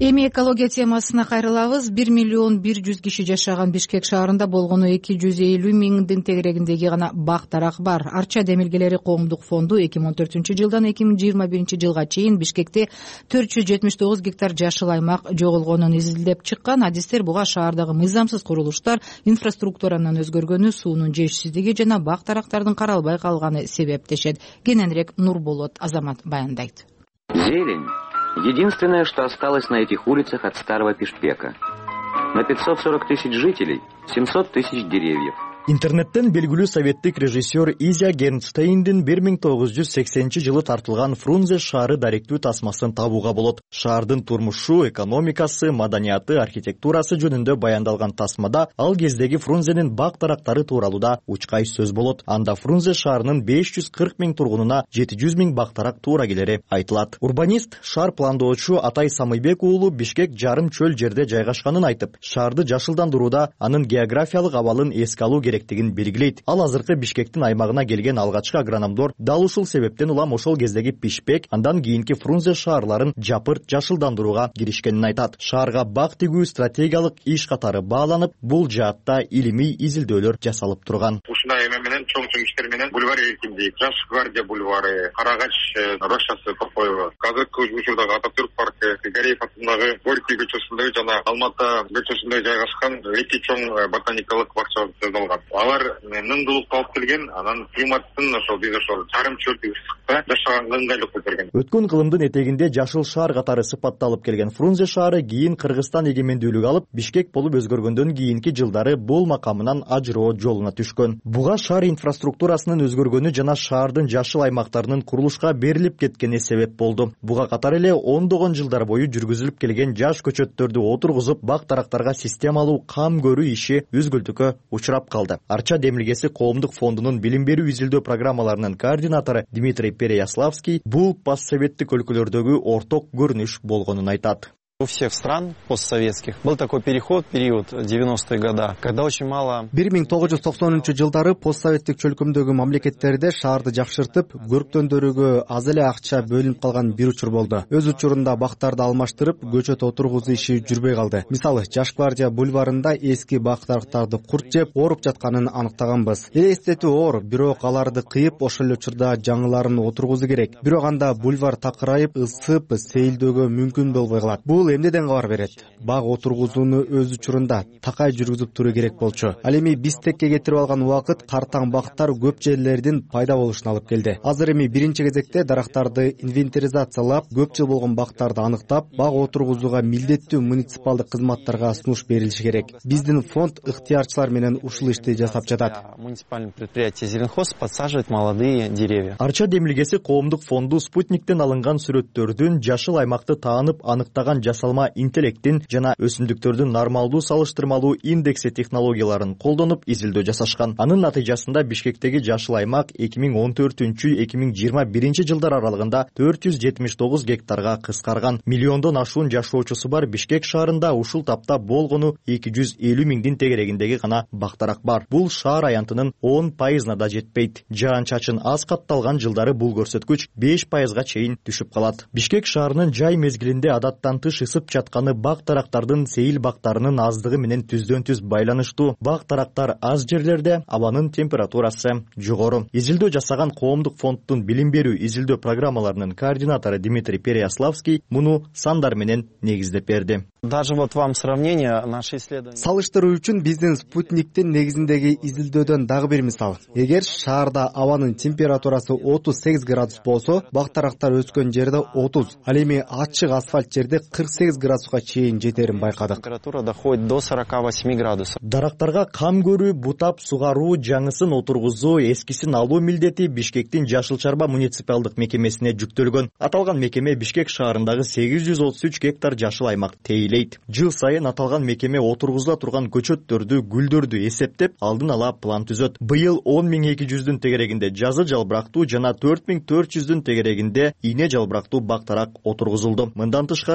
Эми экология темасына кайрылабыз. бир миллион бир жүз киши жашаган Бишкек шаарында болгону эки жүз элүү миңдин тегерегиндеги гана бак дарак бар. Арча демилгелери коомдук фонду эки миң он төртүнчү жылдан эки миң жыйырма биринчи жылга чейин Бишкекте төрт жүз жетимиш тогуз гектар жашыл аймак жоголгонун изилдеп чыккан. Адистер буга шаардагы мыйзамсыз курулуштар, инфраструктуранын өзгөргөнү, суунун жетишсиздиги жана бак дарактардын каралбай калганы себептешет. Кененирээк Нурболот Азамат баяндайт. Зелень — единственное, что осталось на этих улицах от старого Бишкека. На пятьсот сорок тысяч жителей семьсот тысяч деревьев. Интернеттен белгилүү советтик режиссер Изя Гернштейндин бир миң тогуз жүз сексенинчи жылы тартылган Фрунзе шаары даректүү тасмасын табууга болот. Шаардын турмушу, экономикасы, маданияты, архитектурасы жөнүндө баяндалган тасмада ал кездеги Фрунзенин бак дарактары тууралуу да учкай сөз болот. Анда Фрунзе шаарынын беш жүз кырк миң тургунуна жети жүз миң бак дарак туура келери айтылат. Урбанист, шаар пландоочу Атай Самыйбек уулу Бишкек жарым чөл жерде жайгашканын айтып, шаарды жашылдандырууда анын географиялык абалын эске алуу керектигин белгилейт. Ал азыркы Бишкектин аймагына келген алгачкы агрономдор дал ушул себептен улам ошол кездеги Бишкек, андан кийинки Фрунзе шаарларын жапырт жашылдандырууга киришкенин айтат. Шаарга бак тигүү стратегиялык иш катары бааланып, бул жаатта илимий изилдөөлөр жасалып турган. Ушундай эме менен чоң чоң иштер менен бульвар эркиндик, Жаш гвардия бульвары, Карагач рощасы Токоева, азыркы учурдагы Ататүрк паркы, Гареев атындагы Горький көчөсүндө жана Алматы көчөсүндө жайгашкан эки чоң ботаникалык бакча жасалган. Алар ныңдуулукка алып келген, анан климаттын ошол биз ошол жарым чөлдүк ысыкта жашаганга ыңгайлыкты берген. Өткөн кылымдын этегинде жашыл шаар катары сыпатталып келген Фрунзе шаары кийин Кыргызстан эгемендүүлүк алып, Бишкек болуп өзгөргөндөн кийинки жылдары бул макамынан ажыроо жолуна түшкөн. Буга шаар инфраструктурасынын өзгөргөнү жана шаардын жашыл аймактарынын курулушка берилип кеткени себеп болду. Буга катар эле ондогон жылдар бою жүргүзүлүп келген жаш көчөттөрдү отургузуп, бак дарактарга системалуу кам көрүү иши үзгүлтүккө учурап калды. Арча демилгеси коомдук фондунун билим берүү изилдөө программаларынын координатору Дмитрий Переяславский бул постсоветтик өлкөлөрдөгү орток көрүнүш болгонун айтат. У всех стран постсоветских был такой переход, период девяностые года, когда очень мало... бир миң тогуз жүз токсонунчу жылдары постсоветтик чөлкөмдөгү мамлекеттерде шаарды жакшыртып, көрктөндөрүүгө аз эле акча бөлүнүп калган бир учур болду. Өз учурунда бактарды алмаштырып, көчөт отургузуу иши жүрбөй калды. Мисалы, Жаш гвардия бульварында эски бак дарактарды курт жеп, ооруп жатканын аныктаганбыз. Элестетүү оор, бирок аларды кыйып, ошол эле учурда жаңыларын отургузуу керек. Бирок анда бульвар такырайып, ысып, сейилдөөгө мүмкүн болбой калат. Бул эмнеден кабар берет? Баг отургузууну өз учурунда такай жүргүзүп туруу керек болчу. Ал эми Бишкекке кетирип алган убакыт картаң бактар көп жерлердин пайда болушуна алып келди. Азыр эми биринчи кезекте дарактарды инвентаризациялап, көп жыл болгон бактарды аныктап, баг отургузууга милдеттүү муниципалдык кызматтарга сунуш берилиши керек. Биздин фонд ыктыярчылар менен ушул ишти жасап жатат. Муниципальное предприятие Зеленхоз подсаживает молодые деревья. Арча демилгеси коомдук фонду спутниктен алынган сүрөттөрдүн жашыл аймакты таанып аныктаган жасалма интеллекттин жана өсүмдүктөрдүн нормалдуу салыштырмалуу индекси технологияларын колдонуп изилдөө жасашкан. Анын натыйжасында Бишкектеги жашыл аймак эки миң он төртүнчү эки миң жыйырма биринчи жылдар аралыгында төрт жүз жетимиш тогуз гектарга кыскарган. Миллиондон ашуун жашоочусу бар Бишкек шаарында ушул тапта болгону эки жүз элүү миңдин тегерегиндеги гана бактарак бар. Бул шаар аянтынын он пайызына да жетпейт. Жаан-чачын аз катталган жылдары бул көрсөткүч беш пайызга чейин түшүп калат. Бишкек шаарынын жай мезгилинде адаттан тыш ысып жатканы бак дарактардын сейил бактарынын аздыгы менен түздөн түз байланыштуу. Бак дарактар аз жерлерде, абанын температурасы жогору. Изилдөө жасаган коомдук фонддун билим берүү изилдөө программаларынын координатору Дмитрий Переяславский муну сандар менен негиздеп берди. Даже вот вам сравнение наши исследования. Салыштыруу үчүн биздин спутниктин негизиндеги изилдөөдөн дагы бир мисал. Эгер шаарда абанын температурасы отуз сегиз градус болсо, бак дарактар өскөн жерде отуз, ал эми ачык асфальт жерде кырк сегиз градуска чейин жетерин байкадык. Температура доходит до сорока восьми градусов. Дарактарга кам көрүү, бутап сугаруу, жаңысын отургузуу, эскисин алуу милдети Бишкектин Жашыл Чарба муниципалдык мекемесине жүктөлгөн. Аталган мекеме Бишкек шаарындагы сегиз жүз отуз үч гектар жашыл аймак тейлейт. Жыл сайын аталган мекеме отургузула турган көчөттөрдү, гүлдөрдү эсептеп, алдын ала план түзөт. Быйыл он миң эки жүздүн тегерегинде жазы жалбырактуу жана төрт миң төрт жүздүн тегерегинде ийне жалбырактуу бактарак отургузулду. Мындан тышкары бир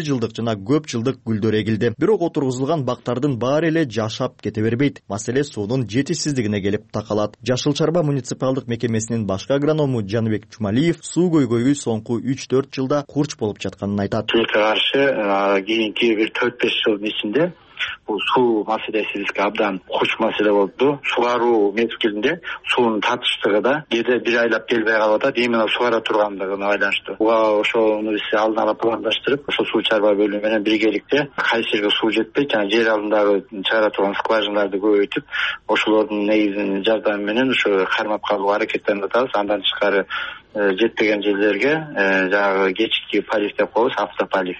жылдык жана көп жылдык гүлдөр эгилди. Бирок отургузулган бактардын баары эле жашап кете бербейт. Маселе суунун жетишсиздигине келип такалат. Жашыл Чарба муниципалдык мекемесинин башкы агроному Жаныбек Чумалиев суу көйгөйү соңку үч төрт жылда курч болуп жатканын айтат. Тилекке каршы кийинки бир төрт беш жылдын ичинде бул суу маселеси бизге абдан куч маселе болду. Сугаруу мезгилинде суунун татыштыгы да кээде бир айлап келбей калып атат, именно сугара тургандыгына байланыштуу. Буга ошону биз алдын ала пландаштырып, ошо суу чарба бөлүмү менен биргеликте кайсы жерге суу жетпейт, жана жер алдындагы чыгара турган скважиналарды көбөйтүп, ошолордун негизинин жардамы менен ошо кармап калууга аракеттенип атабыз. Андан тышкары жетпеген жерлерге жанагы кечки полив деп коебуз, автополив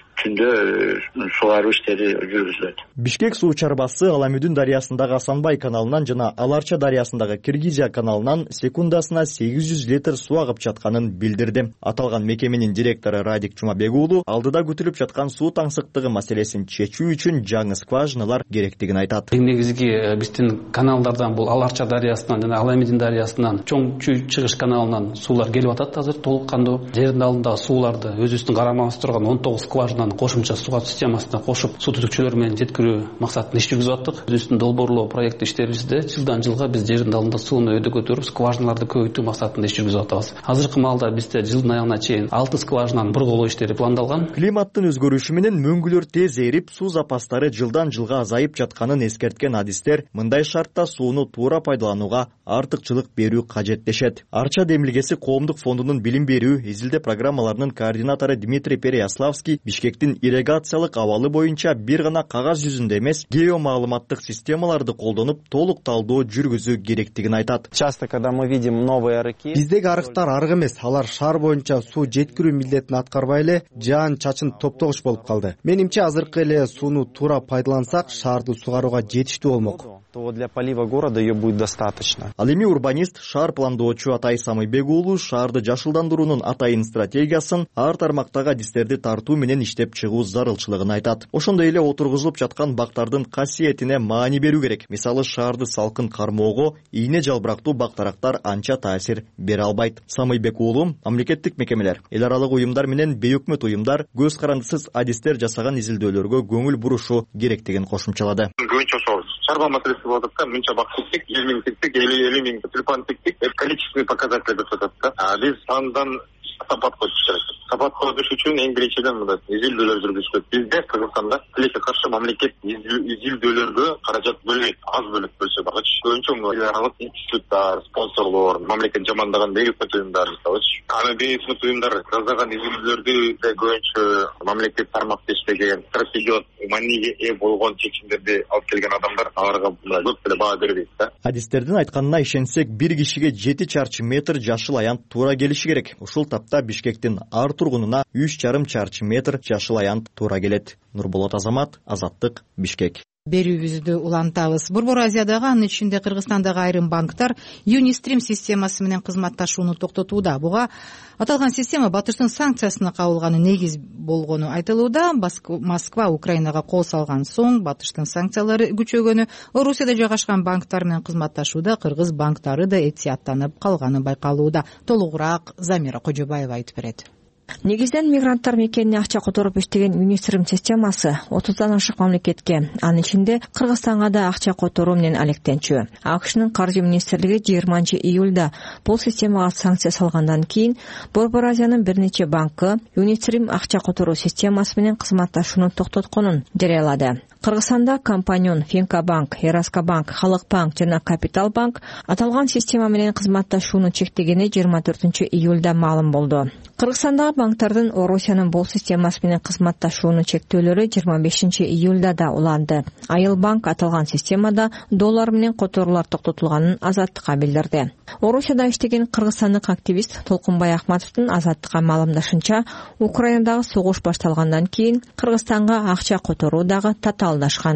түндө сугаруу иштери жүргүзүлөт. Бишкек суу чарбасы Аламүдүн дарыясындагы Асанбай каналынан жана Аларча дарыясындагы Киргизия каналынан секундасына сегиз жүз литр суу агып жатканын билдирди. Аталган мекеменин директору Радик Чумабек уулу алдыда күтүлүп жаткан суу таңсыктыгы маселесин чечүү үчүн жаңы скважиналар керектигин айтат. Негизги биздин каналдардан бул Аларча дарыясынан жана Аламүдүн дарыясынан чоң чыгыш каналынан суулар келип атат азыр толук кандуу. Жердин алдындагы сууларды өзүбүздүн карамабызда турган он тогуз скважинаны кошумча суу системасына кошуп суу түтүкчөлөр менен жеткирүү максатында иш жүргүзүп аттык. Өзүбүздүн долбоорлоо проекти иштерибизде жылдан жылга биз жердин алдында сууну өйдө көтөрүп скважиналарды көбөйтүү максатында иш жүргүзүп атабыз. Азыркы маалда бизде жылдын аягына чейин алты скважинаны бургулоо иштери пландалган. Климаттын өзгөрүшү менен мөңгүлөр тез эрип, суу запастары жылдан жылга азайып жатканын эскерткен адистер мындай шартта сууну туура пайдаланууга артыкчылык берүү кажет дешет. Арча демилгеси коомдук фондунун билим берүү изилдөө программаларынын координатору Дмитрий Переяславский Бишкектин ирригациялык абалы боюнча бир гана кагаз жүзүндө эмес, геомаалыматтык системаларды колдонуп толук талдоо жүргүзүү керектигин айтат. Часто, когда мы видим новые арыки, биздеги арыктар арык эмес, алар шаар боюнча суу жеткирүү милдетин аткарбай эле жаан чачын топтогуч болуп калды. Менимче азыркы эле сууну туура пайдалансак, шаарды сугарууга жетиштүү болмок. То для полива города ее будет достаточно. Ал эми урбанист, шаар пландоочу Атай Самыйбек уулу шаарды жашылдандыруунун атайын стратегиясын ар тармактагы адистерди тартуу менен иштеп чыгуу зарылчылыгын айтат. Ошондой эле отургузулуп жаткан бактардын касиетине маани берүү керек. Мисалы, шаарды салкын кармоого ийне жалбырактуу бактарактар анча таасир бере албайт. Самыйбек уулу мамлекеттик мекемелер, эл аралык уюмдар менен бейөкмөт уюмдар көз карандысыз адистер жасаган изилдөөлөргө көңүл бурушу керектигин кошумчалады. Чарба маселеси болуп атат да, мынча бак тиктик, жүз миң тиктик, элүү миң тюльпан тиктик, количественный показатель деп атат да. А биз сандан сапат коюш керек. Сапат коюш үчүн эң биринчиден мындай изилдөөлөр жүргүзүш керек. Бизде Кыргызстанда тилекке каршы мамлекет изилдөөлөргө каражат бөлбөйт, аз бөлөт бөлсө багыч. Көбүнчө эл аралык институттар, спонсорлор, мамлекет жамандаган бейөкмөт уюмдар мисалы. Аны бейөкмөт уюмдар жасаган изилдөөлөрдү көбүнчө мамлекет тармакта иштеген, стратегиялык мааниге ээ болгон чечимдерди алып келген адамдар аларга көп деле баа бербейт да. Адистердин айтканына ишенсек, бир кишиге жети чарчы метр жашыл аянт туура келиши керек. Ушул тапта Бишкектин ар тургунуна үч жарым чарчы метр жашыл аянт туура келет. Нурболот Азамат, Азаттык, Бишкек. Берүүбүздү улантабыз. Борбор Азиядагы, анын ичинде Кыргызстандагы айрым банктар Юнистрим системасы менен кызматташууну токтотууда. Буга аталган система Батыштын санкциясына кабылганы негиз болгону айтылууда. Москва Украинага кол салган соң Батыштын санкциялары күчөгөнү, Орусияда жайгашкан банктар менен кызматташууда кыргыз банктары да этияттанып калганы байкалууда. Толугураак Замира Кожобаева айтып берет. Негизден мигранттар мекенине акча которуп иштеген Юнистрим системасы отуздан ашык мамлекетке, анын ичинде Кыргызстанга да акча которуу менен алектенчү. АКШнын каржы министрлиги жыйырманчы июлда бул системага санкция салгандан кийин Борбор Азиянын бир нече банкы Юнистрим акча которуу системасы менен кызматташууну токтотконун жарыялады. Кыргызстанда Компанион, Финкабанк, Эраскобанк, Халык банк жана Капитал банк аталган система менен кызматташууну чектегени жыйырма төртүнчү июлда маалым болду. Кыргызстандагы банктардын Орусиянын бул системасы менен кызматташууну чектөөлөрү жыйырма бешинчи июлда да уланды. Айыл банк аталган системада доллар менен которуулар токтотулганын Азаттыкка билдирди. Орусияда иштеген кыргызстандык активист Толкунбай Ахматовдун Азаттыкка маалымдашынча, Украинадагы согуш башталгандан кийин Кыргызстанга акча которуу дагы татаалдашкан.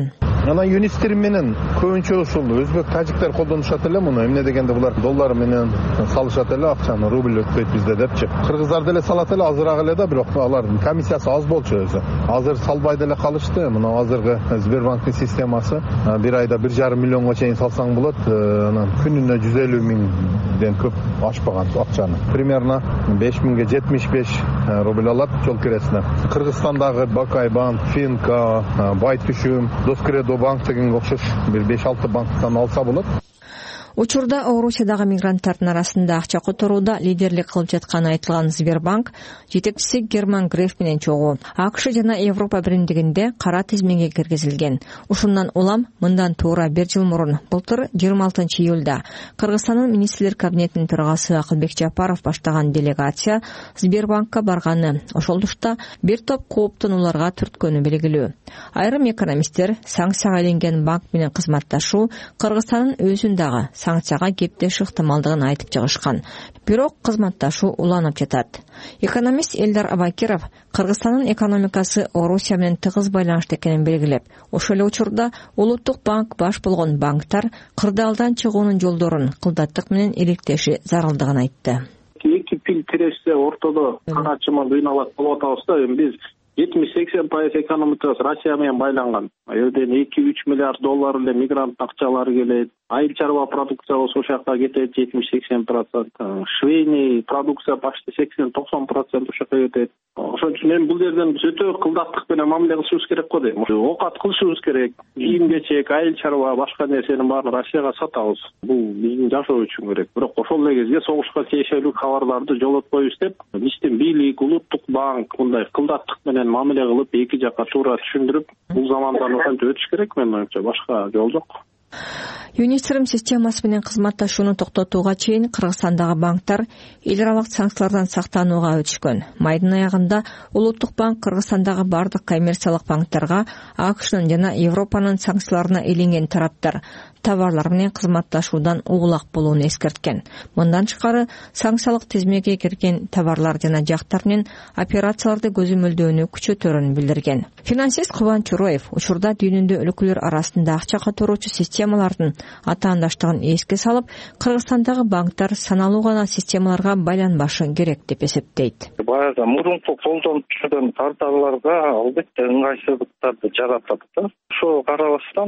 анан юнистерим менен көбүнчө ушул өзбек тажиктер колдонушат эле муну. Эмне дегенде булар доллар менен салышат эле акчаны, рубль өтпөйт бизде депчи. Кыргыздар деле салат эле, азыраак эле да, бирок алардын комиссиясы аз болчу өзү. Азыр салбай деле калышты. Мына азыркы Сбербанктын системасы бир айда бир жарым миллионго чейин салсаң болот. Анан күнүнө жүз элүү миңден көп ашпаган акчаны. Примерно беш миңге жетимиш беш рубль алат жол киресине. Кыргызстандагы Бакай банк, Финка, Байтүшүм, Доскредо банк дегенге окшош бир беш алты банктан алса болот. Учурда Орусиядагы мигранттардын арасында акча которууда лидерлик кылып жатканы айтылган Сбербанк жетекчиси Герман Греф менен чогуу АКШ жана Европа биримдигинде кара тизмеге киргизилген. Ушундан улам мындан туура бир жыл мурун, былтыр жыйырма алтынчы июлда Кыргызстандын министрлер кабинетинин төрагасы Акылбек Жапаров баштаган делегация Сбербанкка барганы, ошол тушта бир топ кооптонууларга түрткөнү белгилүү. Айрым экономисттер санкцияга иленген банк менен кызматташуу Кыргызстандын өзүн дагы санкцияга кептеш ыктымалдыгын айтып чыгышкан. Бирок кызматташуу уланып жатат. Экономист Элдар Абакиров Кыргызстандын экономикасы Орусия менен тыгыз байланышта экенин белгилеп, ошол эле учурда улуттук банк баш болгон банктар кырдаалдан чыгуунун жолдорун кылдаттык менен иликтеши зарылдыгын айтты. Эки пил тиреше ортодо канатчыман ыйналат болуп атабыз да, биз жетимиш сексен пайыз экономикасы Россия менен байланган. Элден эки үч миллиард доллар эле мигрант акчалары келет. Айыл чарба продукция болсо ошол жака кетет жетимиш сексен процент. Швейный продукция почти сексен токсон процент ошол жака кетет. Ошон үчүн эми бул жерден биз өтө кылдаттык менен мамиле кылышыбыз керек го дейм. Оокат кылышыбыз керек. Кийим кечек, айыл чарба, башка нерсенин баарын Россияга сатабыз. Бул биздин жашоо үчүн керек. Бирок ошол эле кезде согушка тиешелүү кабарларды жолотпойбуз деп, биздин бийлик, улуттук банк мындай кылдаттык менен мамиле кылып, эки жакка туура түшүндүрүп, бул замандан өтүш керек, менин оюмча. Башка жол жок. Юнистрим системасы менен кызматташууну токтотууга чейин Кыргызстандагы банктар эл аралык санкциялардан сактанууга өтүшкөн. Майдын аягында улуттук банк Кыргызстандагы бардык коммерциялык банктарга АКШнын жана Европанын санкцияларына иленген тараптар товарлар менен кызматташуудан угулак болууну эскерткен. Мындан тышкары санкциялык тизмеге кирген товарлар жана жактар менен операцияларды көзөмөлдөөнү күчөтөрүн билдирген. Финансист Кубан Чуроев учурда дүйнөдө өлкөлөр арасында акча которуучу системалардын атаандаштыгын эске салып, Кыргызстандагы банктар саналуу гана системаларга байланбашы керек деп эсептейт. Баягы мурунку колдонуп жүргөн порталларга албетте ыңгайсыздыктарды жаратат да. Ошо карабастан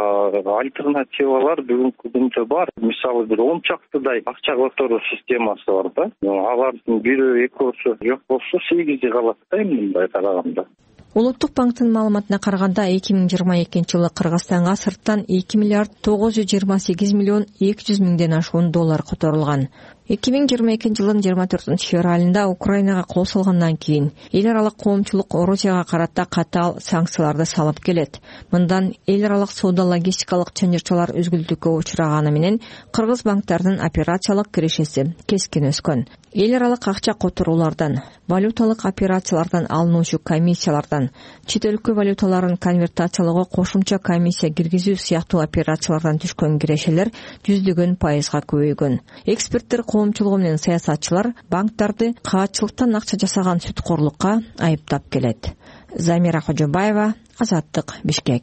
альтернативалар бүгүнкү күндө бар. Мисалы бир он чактыдай акча которуу системасы бар да. Алардын бирөө экөөсү жок болсо сегизи калат да мындай караганда. Улуттук банктын маалыматына караганда эки миң жыйырма экинчи жылы Кыргызстанга сырттан эки миллиард тогуз жүз жыйырма сегиз миллион эки жүз миңден ашуун доллар которулган. эки миң жыйырма экинчи жылдын жыйырма төртүнчү февралында Украинага кол салгандан кийин эл аралык коомчулук Орусияга карата катаал санкцияларды салып келет. Мындан эл аралык соода логистикалык чынжырчалар үзгүлтүккө учураганы менен кыргыз банктарынын операциялык кирешеси кескин өскөн. Эл аралык акча которуулардан, валюталык операциялардан алынуучу комиссиялардан, чет өлкө валюталарын конвертациялоого кошумча комиссия киргизүү сыяктуу операциялардан түшкөн кирешелер жүздөгөн пайызга көбөйгөн. Эксперттер коомчулугу менен саясатчылар банктарды каатчылыктан акча жасаган сүткорлукка айыптап келет. Замира Кожобаева, Азаттык, Бишкек.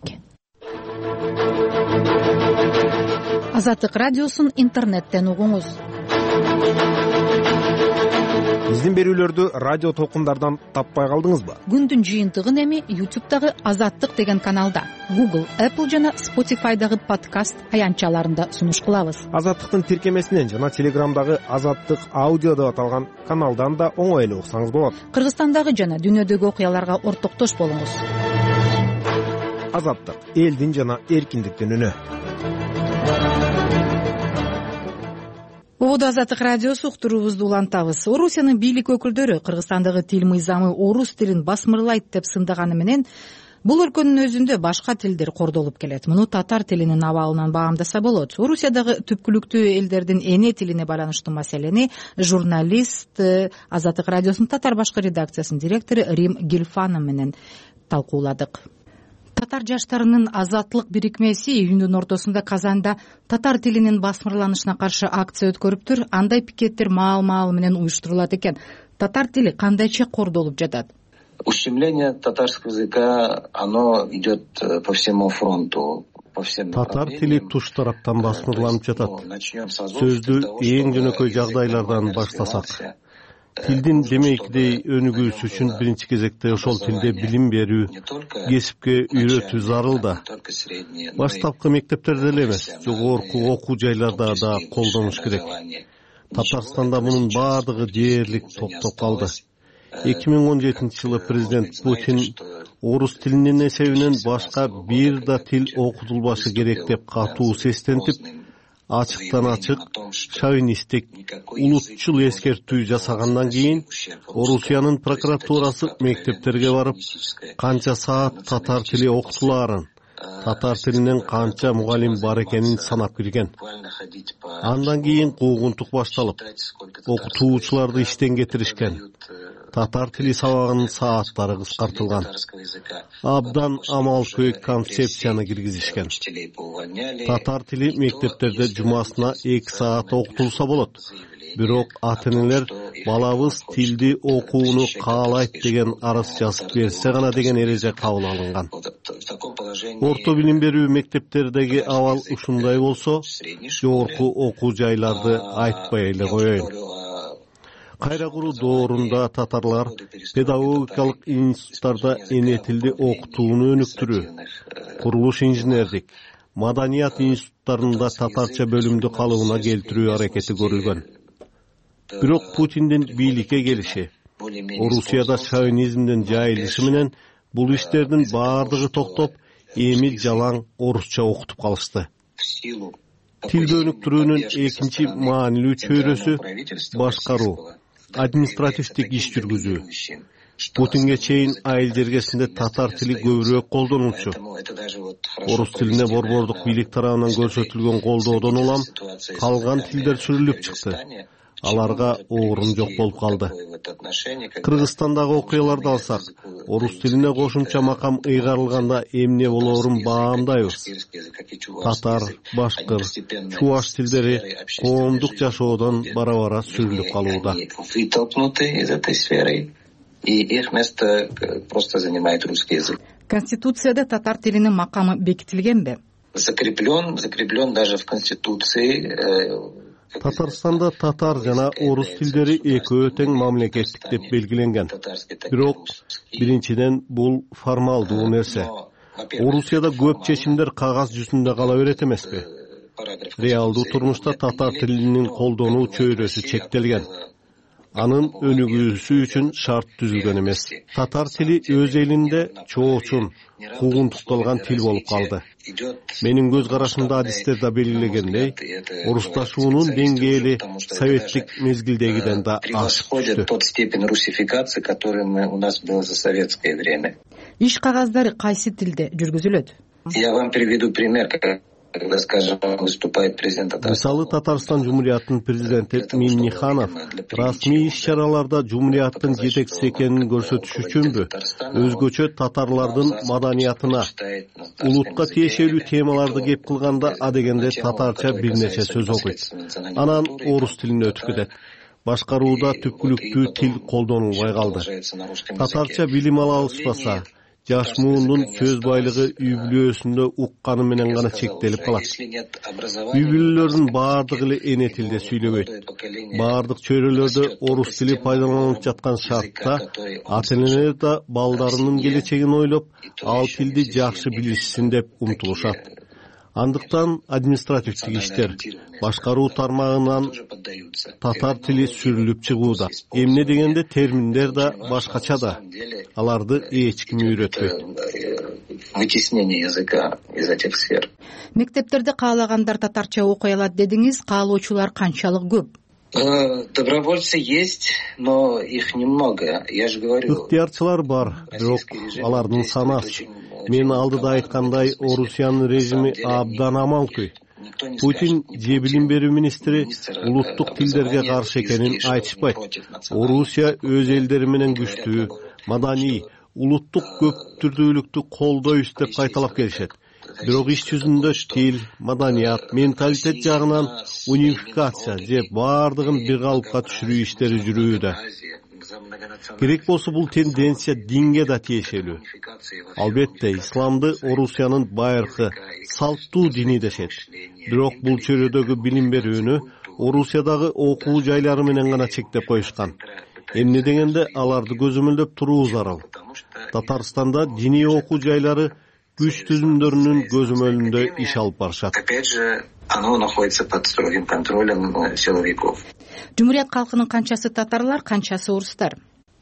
Азаттык радиосун интернеттен угуңуз. Биздин берүүлөрдү радио толкундардан таппай калдыңызбы? Күндүн жыйынтыгын эми YouTube'дагы Азаттык деген каналда, Google, Apple жана Spotify'дагы подкаст аянтчаларында сунуш кылабыз. Азаттыктын тиркемесинен жана Телеграмдагы Азаттык аудио деп аталган каналдан да оңой эле уксаңыз болот. Кыргызстандагы жана дүйнөдөгү окуяларга ортоктош болуңуз. Азаттык — элдин жана эркиндиктин үнү. Ободо Азаттык радиосу уктуруубузду улантабыз. Орусиянын бийлик өкүлдөрү Кыргызстандагы тил мыйзамы орус тилин басмырлайт деп сындаганы менен бул өлкөнүн өзүндө башка тилдер кордолуп келет. Муну татар тилинин абалынан баамдаса болот. Орусиядагы түпкүлүктүү элдердин эне тилине байланыштуу маселени журналист Азаттык радиосунун татар башкы редакциясынын директору Рим Гилфанов менен талкууладык. Татар жаштарынын азаттык бирикмеси июндун ортосунда Казанда татар тилинин басмырланышына каршы акция өткөрүптүр. Андай пикеттер маал-маал менен уюштурулат экен. Татар тили кандайча кордолуп жатат? ущемление татарского языка, оно идет по всему фронту. Татар тили туш тараптан басмырланып жатат. Сөздү эң жөнөкөй жагдайлардан баштасак, тилдин демейкидей өнүгүүсү үчүн биринчи кезекте ошол тилде билим берүү, кесипке үйрөтүү зарыл да. Баштапкы мектептерде эле эмес, жогорку окуу жайларда да колдонуш керек. Татарстанда мунун баардыгы дээрлик токтоп калды. эки миң он жетинчи жылы президент Путин орус тилинин эсебинен башка бир да тил окутулбашы керек деп катуу сестентип, ачыктан ачык шовинисттик, улутчул эскертүү жасагандан кийин Орусиянын прокуратурасы мектептерге барып, канча саат татар тили окутулаарын, татар тилинен канча мугалим бар экенин санап кирген. Андан кийин куугунтук башталып, окутуучуларды иштен кетиришкен. Татар тили сабагынын сааттары кыскартылган. Абдан амалкөй концепцияны киргизишкен. Татар тили мектептерде жумасына эки саат окутулса болот. Бирок ата-энелер балабыз тилди окууну каалайт деген арыз жазып берсе гана деген эреже кабыл алынган. Орто билим берүү мектептердеги абал ушундай болсо, жогорку окуу жайларды айтпай эле коеюн. Кайра куруу доорунда татарлар педагогикалык институттарда эне тилди окутууну өнүктүрүү, курулуш инженердик, маданият институттарында татарча бөлүмдү калыбына келтирүү аракети көрүлгөн. Бирок Путиндин бийликке келиши, Орусияда шовинизмдин жайылышы менен бул иштердин баардыгы токтоп, эми жалаң орусча окутуп калышты. Тилди өнүктүрүүнүн экинчи маанилүү чөйрөсү башкаруу, административдик иш жүргүзүү. Путинге чейин айыл жергесинде татар тили көбүрөөк колдонулчу. Орус тилине борбордук бийлик тарабынан көрсөтүлгөн колдоодон улам калган тилдер сүрүлүп чыкты. Аларга орун жок болуп калды. Кыргызстандагы окуяларды алсак, орус тилине кошумча макам ыйгарылганда эмне болоорун баамдайбыз. Татар, башкыр, чуваш тилдери коомдук жашоодон бара-бара сүрүлүп калууда. И их место просто занимает русский язык. Конституцияда татар тилинин макамы бекитилгенби? Закреплен, закреплен даже в Конституции. Татарстанда татар жана орус тилдери экөө тең мамлекеттик деп белгиленген. Бирок биринчиден бул формалдуу нерсе. Орусияда көп чечимдер кагаз жүзүндө кала берет эмеспи? Реалдуу турмушта татар тилинин колдонуу чөйрөсү чектелген. Анын өнүгүүсү үчүн шарт түзүлгөн эмес. Татар тили өз элинде чоочун, куугунтукталган тил болуп калды. Менин көз карашымда адистерде белгилегендей, орусташуунун деңгээли советтик мезгилдегиден да ашып түштү. Тот степень русификации, который у нас был за советское время. Иш кагаздары кайсы тилде жүргүзүлөт? Я вам приведу пример, когда, скажем, выступает президент Татарстана. Мисалы, Татарстан Жумурияттын президенти Мимниханов расмий иш-чараларда Жумурияттын жетекчиси экенин көрсөтүш үчүнбү, өзгөчө татарлардын маданиятына, улутка тиешелүү темаларды кеп кылганда адегенде татарча бир нече сөз окуйт. Анан орус тилине өтүп кетет. Башкарууда түпкүлүктүү тил колдонулбай калды. Татарча билим ала алышпаса, жаш муундун сөз байлыгы үй бүлөсүндө укканы менен гана чектелип калат. Үй бүлөлөрдүн баардыгы эле эне тилде сүйлөбөйт. Баардык чөйрөлөрдө орус тили пайдаланылып жаткан шартта ата-энелер да балдарынын келечегин ойлоп, ал тилди жакшы билишсин деп умтулушат. Андыктан административдик иштер, башкаруу тармагынан татар тили сүрүлүп чыгууда. Эмне дегенде терминдер да башкача да. Аларды эч ким үйрөтпөйт. Вытеснение языка из этих сфер. Мектептерде каалагандар татарча окуй алат дедиңиз, каалоочулар канчалык көп? Добровольцы есть, но их немного. Я же говорю. Ыктыярчылар бар, бирок алардын саны аз. Мен алдыда айткандай, Орусиянын режими абдан амалкөй. Путин же билим берүү министри улуттук тилдерге каршы экенин айтышпайт. Орусия өз элдери менен күчтүү, маданий, улуттук көптүрдүүлүктү колдойбуз деп кайталап келишет. Бирок иш жүзүндө тил, маданият, менталитет жагынан унификация же баардыгын бир калыпка түшүрүү иштери жүрүүдө. Керек болсо бул тенденция динге да тиешелүү. Албетте исламды Орусиянын байыркы салттуу дини дешет. Бирок бул чөйрөдөгү билим берүүнү Орусиядагы окуу жайлары менен гана чектеп коюшкан. Эмне дегенде аларды көзөмөлдөп туруу зарыл. Татарстанда диний окуу жайлары күч түзүмдөрүнүн көзөмөлүндө иш алып барышат. Оно находится под строгим контролем силовиков. Жумурiyat калкынын канчасы татарлар, канчасы орустар?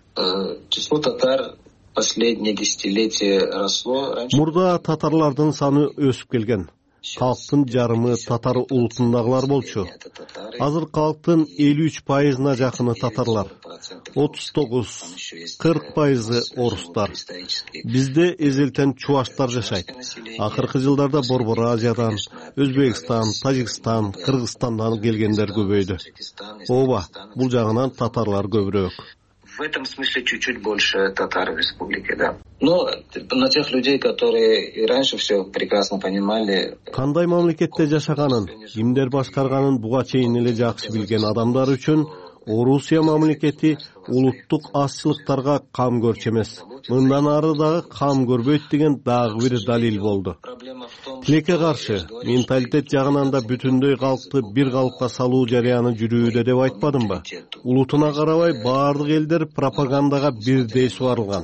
Число татар последние десятилетия росло. Мурда татарлардын саны өсүп келген. Калктын жарымы татар улутундагылар болчу. Азыр калктын элүү үч пайызына жакыны татарлар, отуз тогуз кырк пайызы орустар. Бизде эзелтен чубаштар жашайт. Акыркы жылдарда Борбор Азиядан, Өзбекстан, Тажикстан, Кыргызстандан келгендер көбөйдү. Ооба, бул жагынан татарлар көбүрөөк. В этом смысле чуть-чуть больше татар в республике, да. Но на тех людей, которые и раньше все прекрасно понимали. Кандай мамлекетте жашаганын, кимдер башкарганын буга чейин эле жакшы билген адамдар үчүн Орусия мамлекети улуттук азчылыктарга кам көрчү эмес. Мындан ары дагы кам көрбөйт деген дагы бир далил болду. Тилекке каршы менталитет жагынан да бүтүндөй калкты бир калыпка салуу жарыяны жүрүүдө деп айтпадымбы? Улутуна карабай баардык элдер пропагандага бирдей суарылган.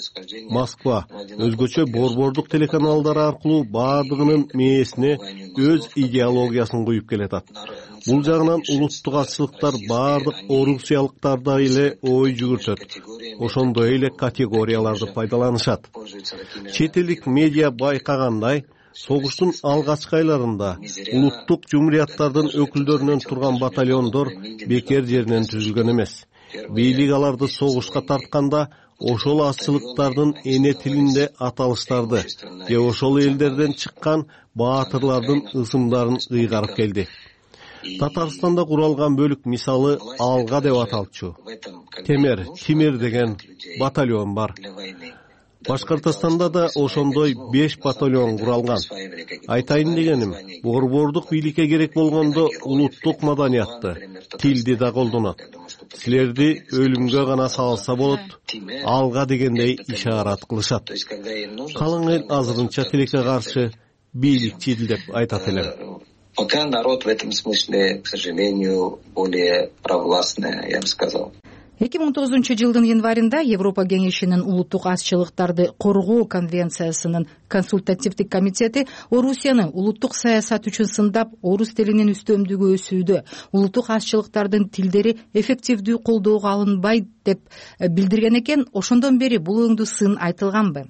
Москва өзгөчө борбордук телеканалдар аркылуу баардыгынын мээсине өз идеологиясын куюп келатат. Бул жагынан улуттук азчылыктар баардык орусиялыктарда эле ой жүгүртөт. Ошондой эле категорияларды пайдаланышат. Чет элдик медиа байкагандай, согуштун алгачкы айларында улуттук жумурияттардын өкүлдөрүнөн турган батальондор бекер жеринен түзүлгөн эмес. Бийлик аларды согушка тартканда ошол азчылыктардын эне тилинде аталыштарды же ошол элдерден чыккан баатырлардын ысымдарын ыйгарып келди. Татарстанда куралган бөлүк мисалы Алга деп аталчу. Темер, Тимир деген батальон бар. Башкортостанда да ошондой беш батальон куралган. Айтайын дегеним, борбордук бийликке керек болгондо улуттук маданиятты, тилди да колдонот. Силерди өлүмгө гана салса болот, Алга дегендей ишарат кылышат. Калың эл азырынча тилекке каршы бийликчил деп айтат элем. Пока народ в этом смысле, к сожалению, более провластный, я бы сказал. эки миң он тогузунчу жылдын январында Европа кеңешинин улуттук азчылыктарды коргоо конвенциясынын консультативдик комитети Орусияны улуттук саясат үчүн сындап, орус тилинин үстөмдүгү өсүүдө, улуттук азчылыктардын тилдери эффективдүү колдоого алынбайт деп билдирген экен. Ошондон бери бул өңдүү сын айтылганбы?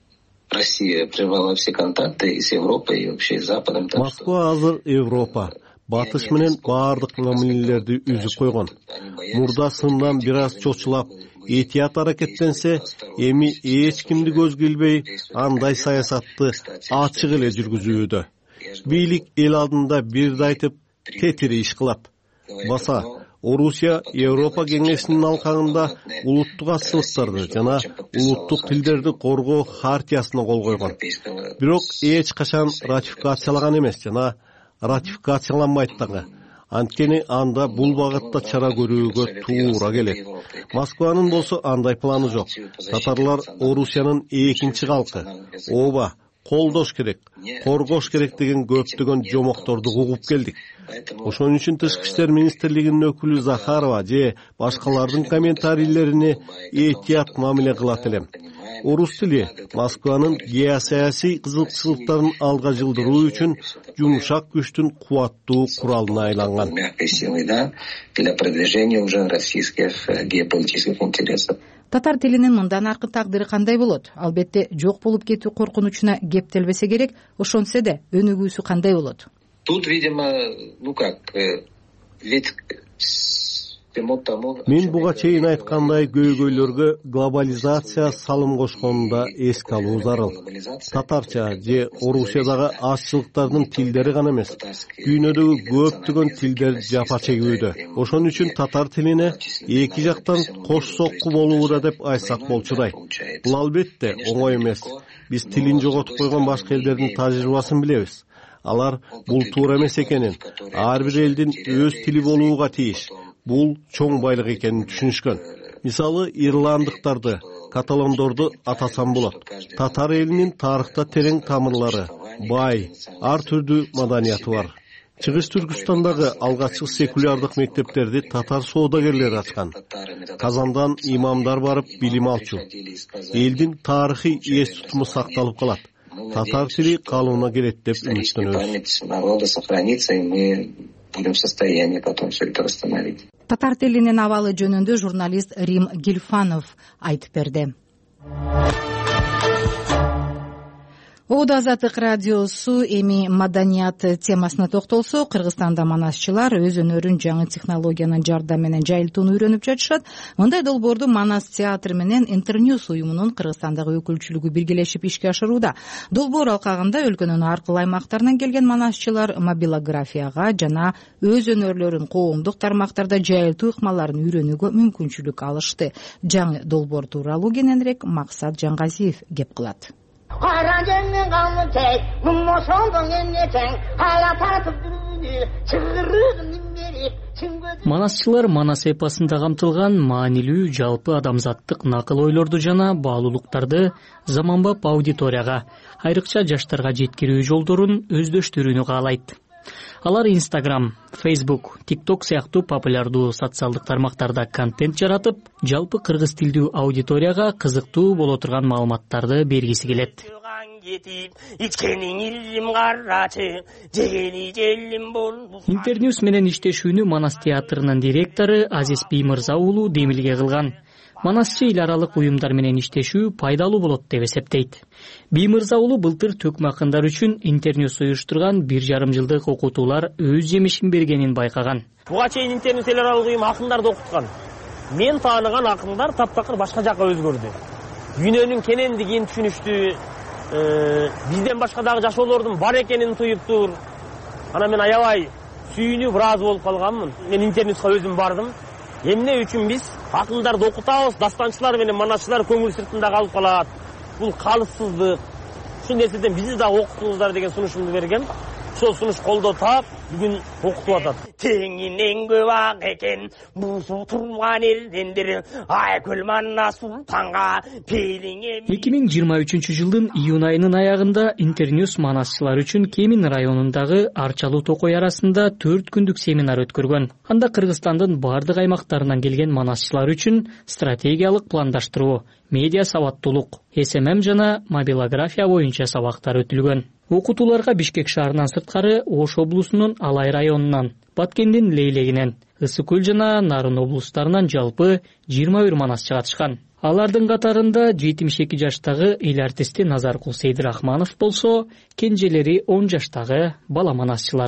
Россия прервала все контакты с Европой и вообще с Западом. Москва азыр Европа, батыш менен баардык мамилелерди үзүп койгон. Мурда сындан бир аз чочулап, этият аракеттенсе, эми эч кимди көзгө илбей, андай саясатты ачык эле жүргүзүүдө. Бийлик эл алдында бирди айтып, тетири иш кылат. Баса Орусия Европа кеңешинин алкагында улуттук азчылыктарды жана улуттук тилдерди коргоо хартиясына кол койгон. Бирок эч качан ратификациялаган эмес жана ратификацияланбайт дагы. Анткени анда бул багытта чара көрүүгө туура келет. Москванын болсо андай планы жок. Татарлар Орусиянын экинчи калкы. Ооба, колдош керек, коргош керек деген көптөгөн жомокторду угуп келдик. Ошон үчүн Тышкы иштер министрлигинин өкүлү Захарова же башкалардын комментарийлерине этият мамиле кылат элем. Орус тили Москванын геосаясий кызыкчылыктарын алга жылдыруу үчүн жумшак күчтүн кубаттуу куралына айланган. Для продвижения уже российских геополитических интересов. Татар тилинин мындан аркы тагдыры кандай болот? Албетте жок болуп кетүү коркунучуна кептелбесе керек, ошонсе да өнүгүүсү кандай болот? Тут, видимо, ну как, ведь мен буга чейин айткандай көйгөйлөргө глобализация салым кошконун эске алуу зарыл. Татарча же Орусиядагы азчылыктардын тилдери гана эмес, дүйнөдөгү көптөгөн тилдер жапа чегүүдө. Ошон үчүн татар тилине эки жактан кош сокку болууда деп айтсак болчудай. Бул албетте оңой эмес. Биз тилин жоготуп койгон башка элдердин тажрыйбасын билебиз. Алар бул туура эмес экенин, ар бир элдин өз тили болууга тийиш. Бул чоң байлык экенин түшүнүшкөн. мисалы ирландыктарды, каталондорду атасам болот. Татар элинин тарыхта терең тамырлары, бай, ар түрдүү маданияты бар. Чыгыш Түркүстандагы алгачкы секулярдык мектептерди татар соодагерлери ачкан. Казандан имамдар барып билим алчу. Элдин тарыхый эс тутуму сакталып калат. Татар тили калыбына келет деп үмүттөнөбүз. Татар тилинин абалы жөнүндө журналист Рим Гильфанов айтып берди. Оодо Азаттык радиосу эми маданият темасына токтолсо, Кыргызстанда манасчылар өз өнөрүн жаңы технологиянын жардамы менен жайылтууну үйрөнүп жатышат. Мындай долбоорду Манас театр менен Интерньюс уюмунун Кыргызстандагы өкүлчүлүгү биргелешип ишке ашырууда. Долбоор алкагында өлкөнүн ар кыл аймактарынан келген манасчылар мобилографияга жана өз өнөрлөрүн коомдук тармактарда жайылтуу ыкмаларын үйрөнүүгө мүмкүнчүлүк алышты. Жаңы долбоор тууралуу кененирээк Максат Жаңгазиев кеп кылат. Манасчылар Манас эпосунда камтылган маанилүү жалпы адамзаттык накыл ойлорду жана баалуулуктарды заманбап аудиторияга, айрыкча жаштарга жеткирүү жолдорун өздөштүрүүнү каалайт. Алар Instagram, Facebook, TikTok сыяктуу популярдуу социалдык тармактарда контент жаратып, жалпы кыргыз тилдүү аудиторияга кызыктуу боло турган маалыматтарды бергиси келет. Интерньюс менен иштешүүнү Манас театрынын директору Азиз Биймырза уулу демилге кылган. Манасчы эл аралык уюмдар менен иштешүү пайдалуу болот деп эсептейт. Биймырза уулу былтыр төкмакындар үчүн Интерньюс уюштурган бир жарым жылдык окутуулар өз жемишин бергенин байкаган. Буга чейин Интерньюс эл аралык уюм акындарды окуткан. Мен тааныган акындар таптакыр башка жакка өзгөрдү. Дүйнөнүн кенендигин түшүнүштү, бизден башка дагы жашоолордун бар экенин туюптур. Ана мен аябай сүйүнүп ыраазы болуп калганмын. Мен Интерньюска өзүм бардым. Эмне үчүн биз акындарды окутабыз, дастанчылар менен манасчылар көңүл сыртында калып калат. Бул калыпсыздык. Ушул нерседен бизди да окутуңуздар деген сунушумду берген. Ошол сунуш колдоо таап, бүгүн окутуп атат. Теңинен көп ак экен, бузу турган элдендер, айкөл Манас султанга пейлиңе. эки миң жыйырма үчүнчү жылдын июнь айынын аягында Интерньюс манасчылар үчүн Кемин районундагы Арчалуу Токой арасында төрт күндүк семинар өткөргөн. Анда Кыргызстандын бардык аймактарынан келген манасчылар үчүн стратегиялык пландаштыруу, медиа сабаттуулук, эс эм эм жана мобилография боюнча сабактар өтүлгөн. Окутууларга Бишкек шаарынан сырткары Ош облусунун Алай районунан, Баткендин Лейлегинен, Ысык көл жана Нарын облустарынан жалпы жыйырма бир манасчы катышкан. Алардын катарында жетимиш эки жаштагы эл артисти Назаркул Сейдирахманов болсо, кенжелери он жаштагы бала манасчылар.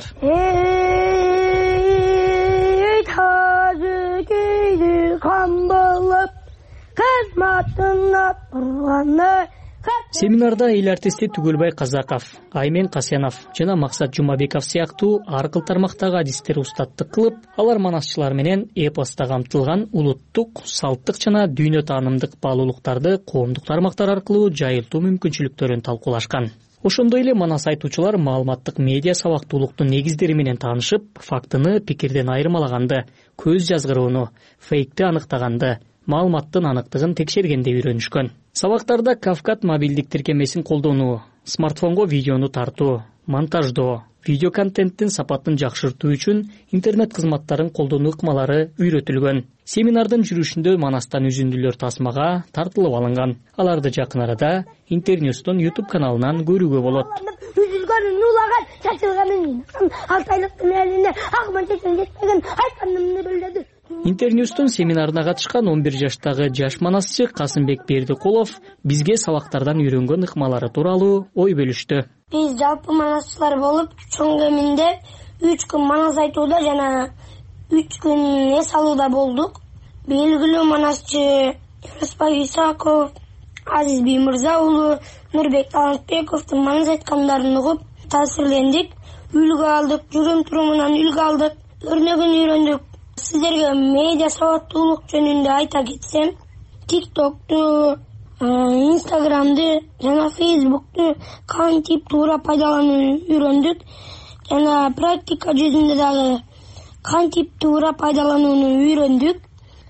Семинарда эл артисти Түгөлбай Казаков, Аймен Касенов жана Максат Жумабеков сыяктуу ар кыл тармактагы адистер устаттык кылып, алар манасчылар менен эпоста камтылган улуттук, салттык жана дүйнө таанымдык баалуулуктарды коомдук тармактар аркылуу жайылтуу мүмкүнчүлүктөрүн талкуулашкан. Ошондой эле манас айтуучулар маалыматтык медиа сабактуулуктун негиздери менен таанышып, фактыны пикирден айырмалаганды, көз жазгырууну, фейкти аныктаганды, маалыматтын аныктыгын текшергенде үйрөнүшкөн. Сабактарда Кавкат мобилдик тиркемесин колдонуу, смартфонго видеону тартуу, монтаждоо, видео контенттин сапатын жакшыртуу үчүн интернет кызматтарын колдонуу ыкмалары үйрөтүлгөн. Семинардын жүрүшүндө Манастан үзүндүлөр тасмага тартылып алынган. Аларды жакын арада Интерньюстун YouTube каналынан көрүүгө болот. Үзүлгөнүн улаган, чачылганын, алты айлыктын элине акман чечен жетпеген айтканымды билдирди. Интерньюстун семинарына катышкан он бир жаштагы жаш манасчы Касымбек Бердикулов бизге сабактардан үйрөнгөн ыкмалары тууралуу ой бөлүштү. Биз жалпы манасчылар болуп, чоң кеминде үч күн манас айтууда жана үч күн эс алууда болдук. Белгилүү манасчы Юрусбай Исаков, Азиз Биймырза уулу, Нурбек Талантбековдун манас айткандарын угуп таасирлендик. Үлгү алдык, жүрүм турумунан үлгү алдык, өрнөгүн үйрөндүк. Сиздерге медиа сабаттуулук жөнүндө айта кетсем, TikTok'ту, Instagram'ды жана Facebook'ту кантип туура пайдаланууну үйрөндүк. Жана практика жүзүндө дагы кантип туура пайдаланууну үйрөндүк.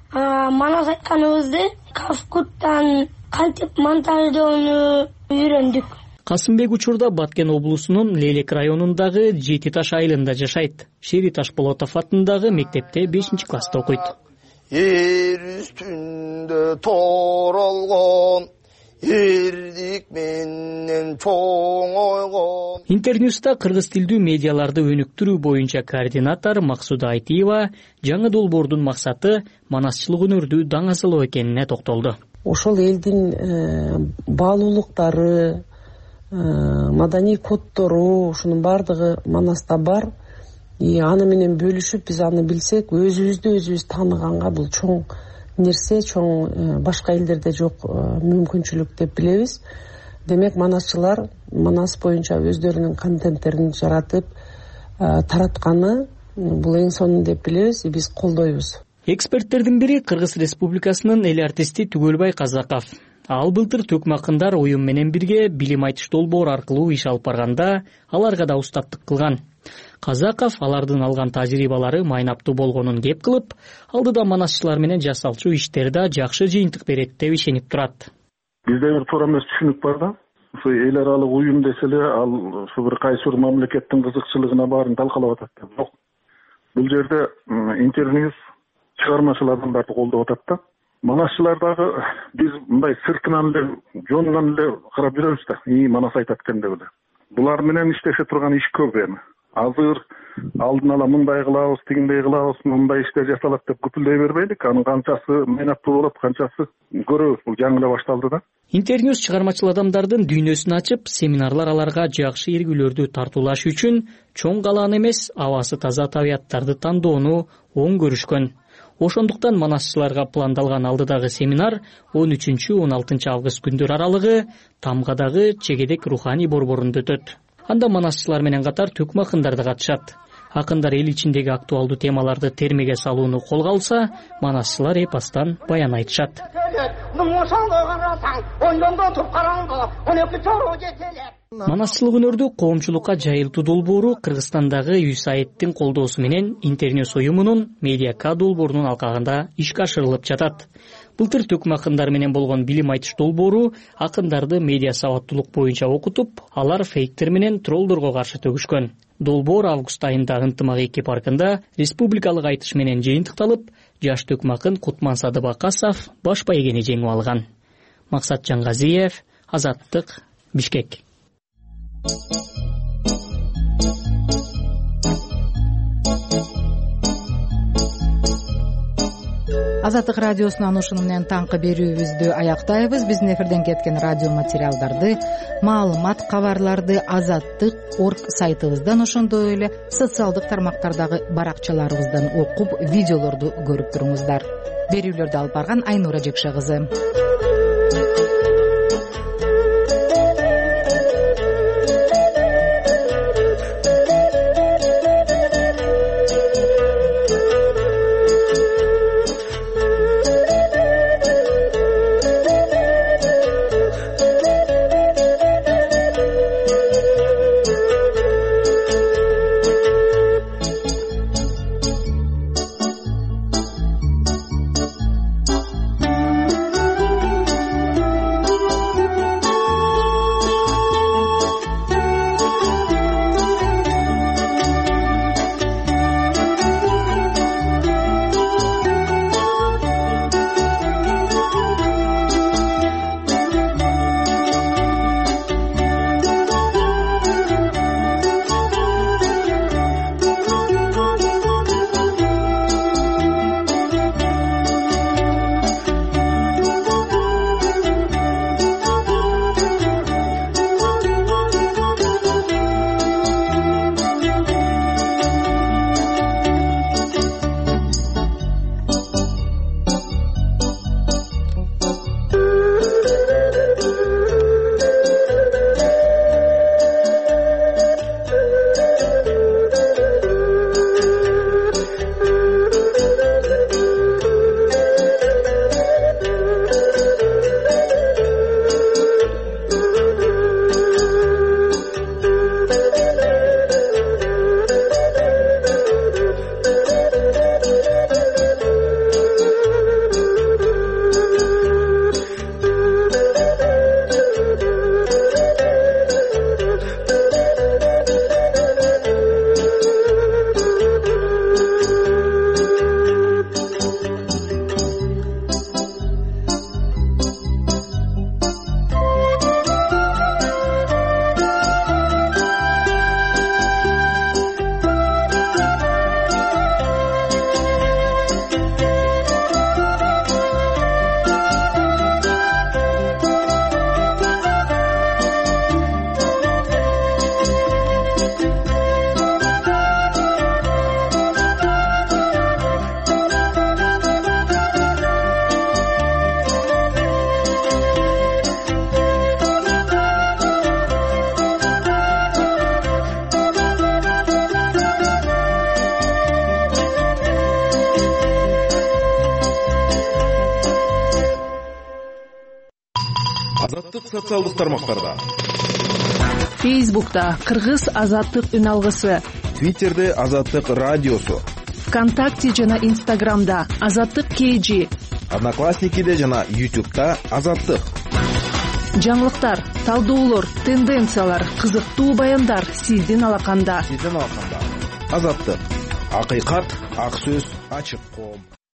манас айтканыбызды кафкуттан кантип монтаждоону үйрөндүк. Касымбек учурда Баткен облусунун Лелек районундагы Жети Таш айылында жашайт. Шери Ташполотов атындагы мектепте бешинчи класста окуйт. Эр үстүндө торолгон эрдик менен чоң ойгон. Интерньюста кыргыз тилдүү медиаларды өнүктүрүү боюнча координатор Максуда Айтиева жаңы долбоордун максаты манасчылык өнөрдү даңазалоо экенине токтолду. Ошол элдин баалуулуктары, маданий коддору, ушунун баардыгы манаста бар. И аны менен бөлүшүп биз аны билсек, өзүбүздү өзүбүз тааныганга бул чоң нерсе, чоң башка элдерде жок мүмкүнчүлүк деп билебиз. Демек манасчылар манас боюнча өздөрүнүн контенттерин жаратып таратканы бул эң сонун деп билебиз, биз колдойбуз. Эксперттердин бири Кыргыз Республикасынын эл артисти Түгөлбай Казаков. Ал былтыр төкмакындар уюм менен бирге билим айтыш долбоор аркылуу иш алып барганда аларга да устаттык кылган. Казаков алардын алган тажрыйбалары майнаптуу болгонун кеп кылып, алдыда манасчылар менен жасалчу иштер да жакшы жыйынтык берет деп ишенип турат. Бизде бир туура эмес түшүнүк бар да. Ушу эл аралык уюм десе эле ал ушу бир кайсы бир мамлекеттин кызыкчылыгына баарын талкалап атат да. Бирок бул жерде интернет чыгармачыл адамдарды колдоп атат да. Манасчылар дагы биз мындай сыртынан эле жонунан эле карап жүрөбүз да. И манас айтат экен деп эле. Булар менен иштеше турган иш көп эми. Азыр алдын ала мындай кылабыз, тигиндей кылабыз, мындай иштер жасалат деп күпүлдөй бербейлик. Анын канчасы майнаптуу болот, канчасы көрөбүз. Бул жаңы эле башталды да. Интерньюс чыгармачыл адамдардын дүйнөсүн ачып, семинарлар аларга жакшы эргүүлөрдү тартуулаш үчүн чоң калаан эмес, абасы таза табияттарды тандоону оң көрүшкөн. Ошондуктан манасчыларга пландалган алдыдагы семинар он үчүнчү он алтынчы август күндөр аралыгы Тамгадагы Чегедек руханий борборунда өтөт. Анда манасчылар менен катар төкмө акындар да катышат. Акындар эл ичиндеги актуалдуу темаларды термеге салууну колго алса, манасчылар эпостан баян айтышат. Манасчылык өнөрдү коомчулукка жайылтуу долбоору Кыргызстандагы ЮСАИДтин колдоосу менен Интерньюс уюмунун Медиака долбоорунун алкагында ишке ашырылып жатат. Былтыр төкмө акындар менен болгон билим айтыш долбоору акындарды медиа сабаттуулук боюнча окутуп, алар фейктер менен троллдорго каршы төгүшкөн. Долбоор август айында Ынтымак эки паркында республикалык айтыш менен жыйынтыкталып, жаш төкмө акын Кутман Садыбакасов баш байгени жеңип алган. Максат Жаңгазиев, Азаттык, Бишкек. Азаттык радиосунан ушуну менен таңкы берүүбүздү аяктайбыз. Биздин эфирден кеткен радио материалдарды, маалымат, кабарларды азаттык точка орг сайтыбыздан, ошондой эле социалдык тармактардагы баракчаларыбыздан окуп, видеолорду көрүп туруңуздар. Берүүлөрдү алып барган Айнура Жекше кызы. социалдык тармактарда: Фейсбукта Кыргыз азаттык үн алгысы, Твиттерде Азаттык радиосу, ВКонтакте жана Инстаграмда Азаттык кей, Одноклассникиде жана Ютубта Азаттык. Жаңылыктар, талдоолор, тенденциялар, кызыктуу баяндар сиздин алаканда. Сиздин алаканда. Азаттык. Акыйкат, ак сөз, ачык коом.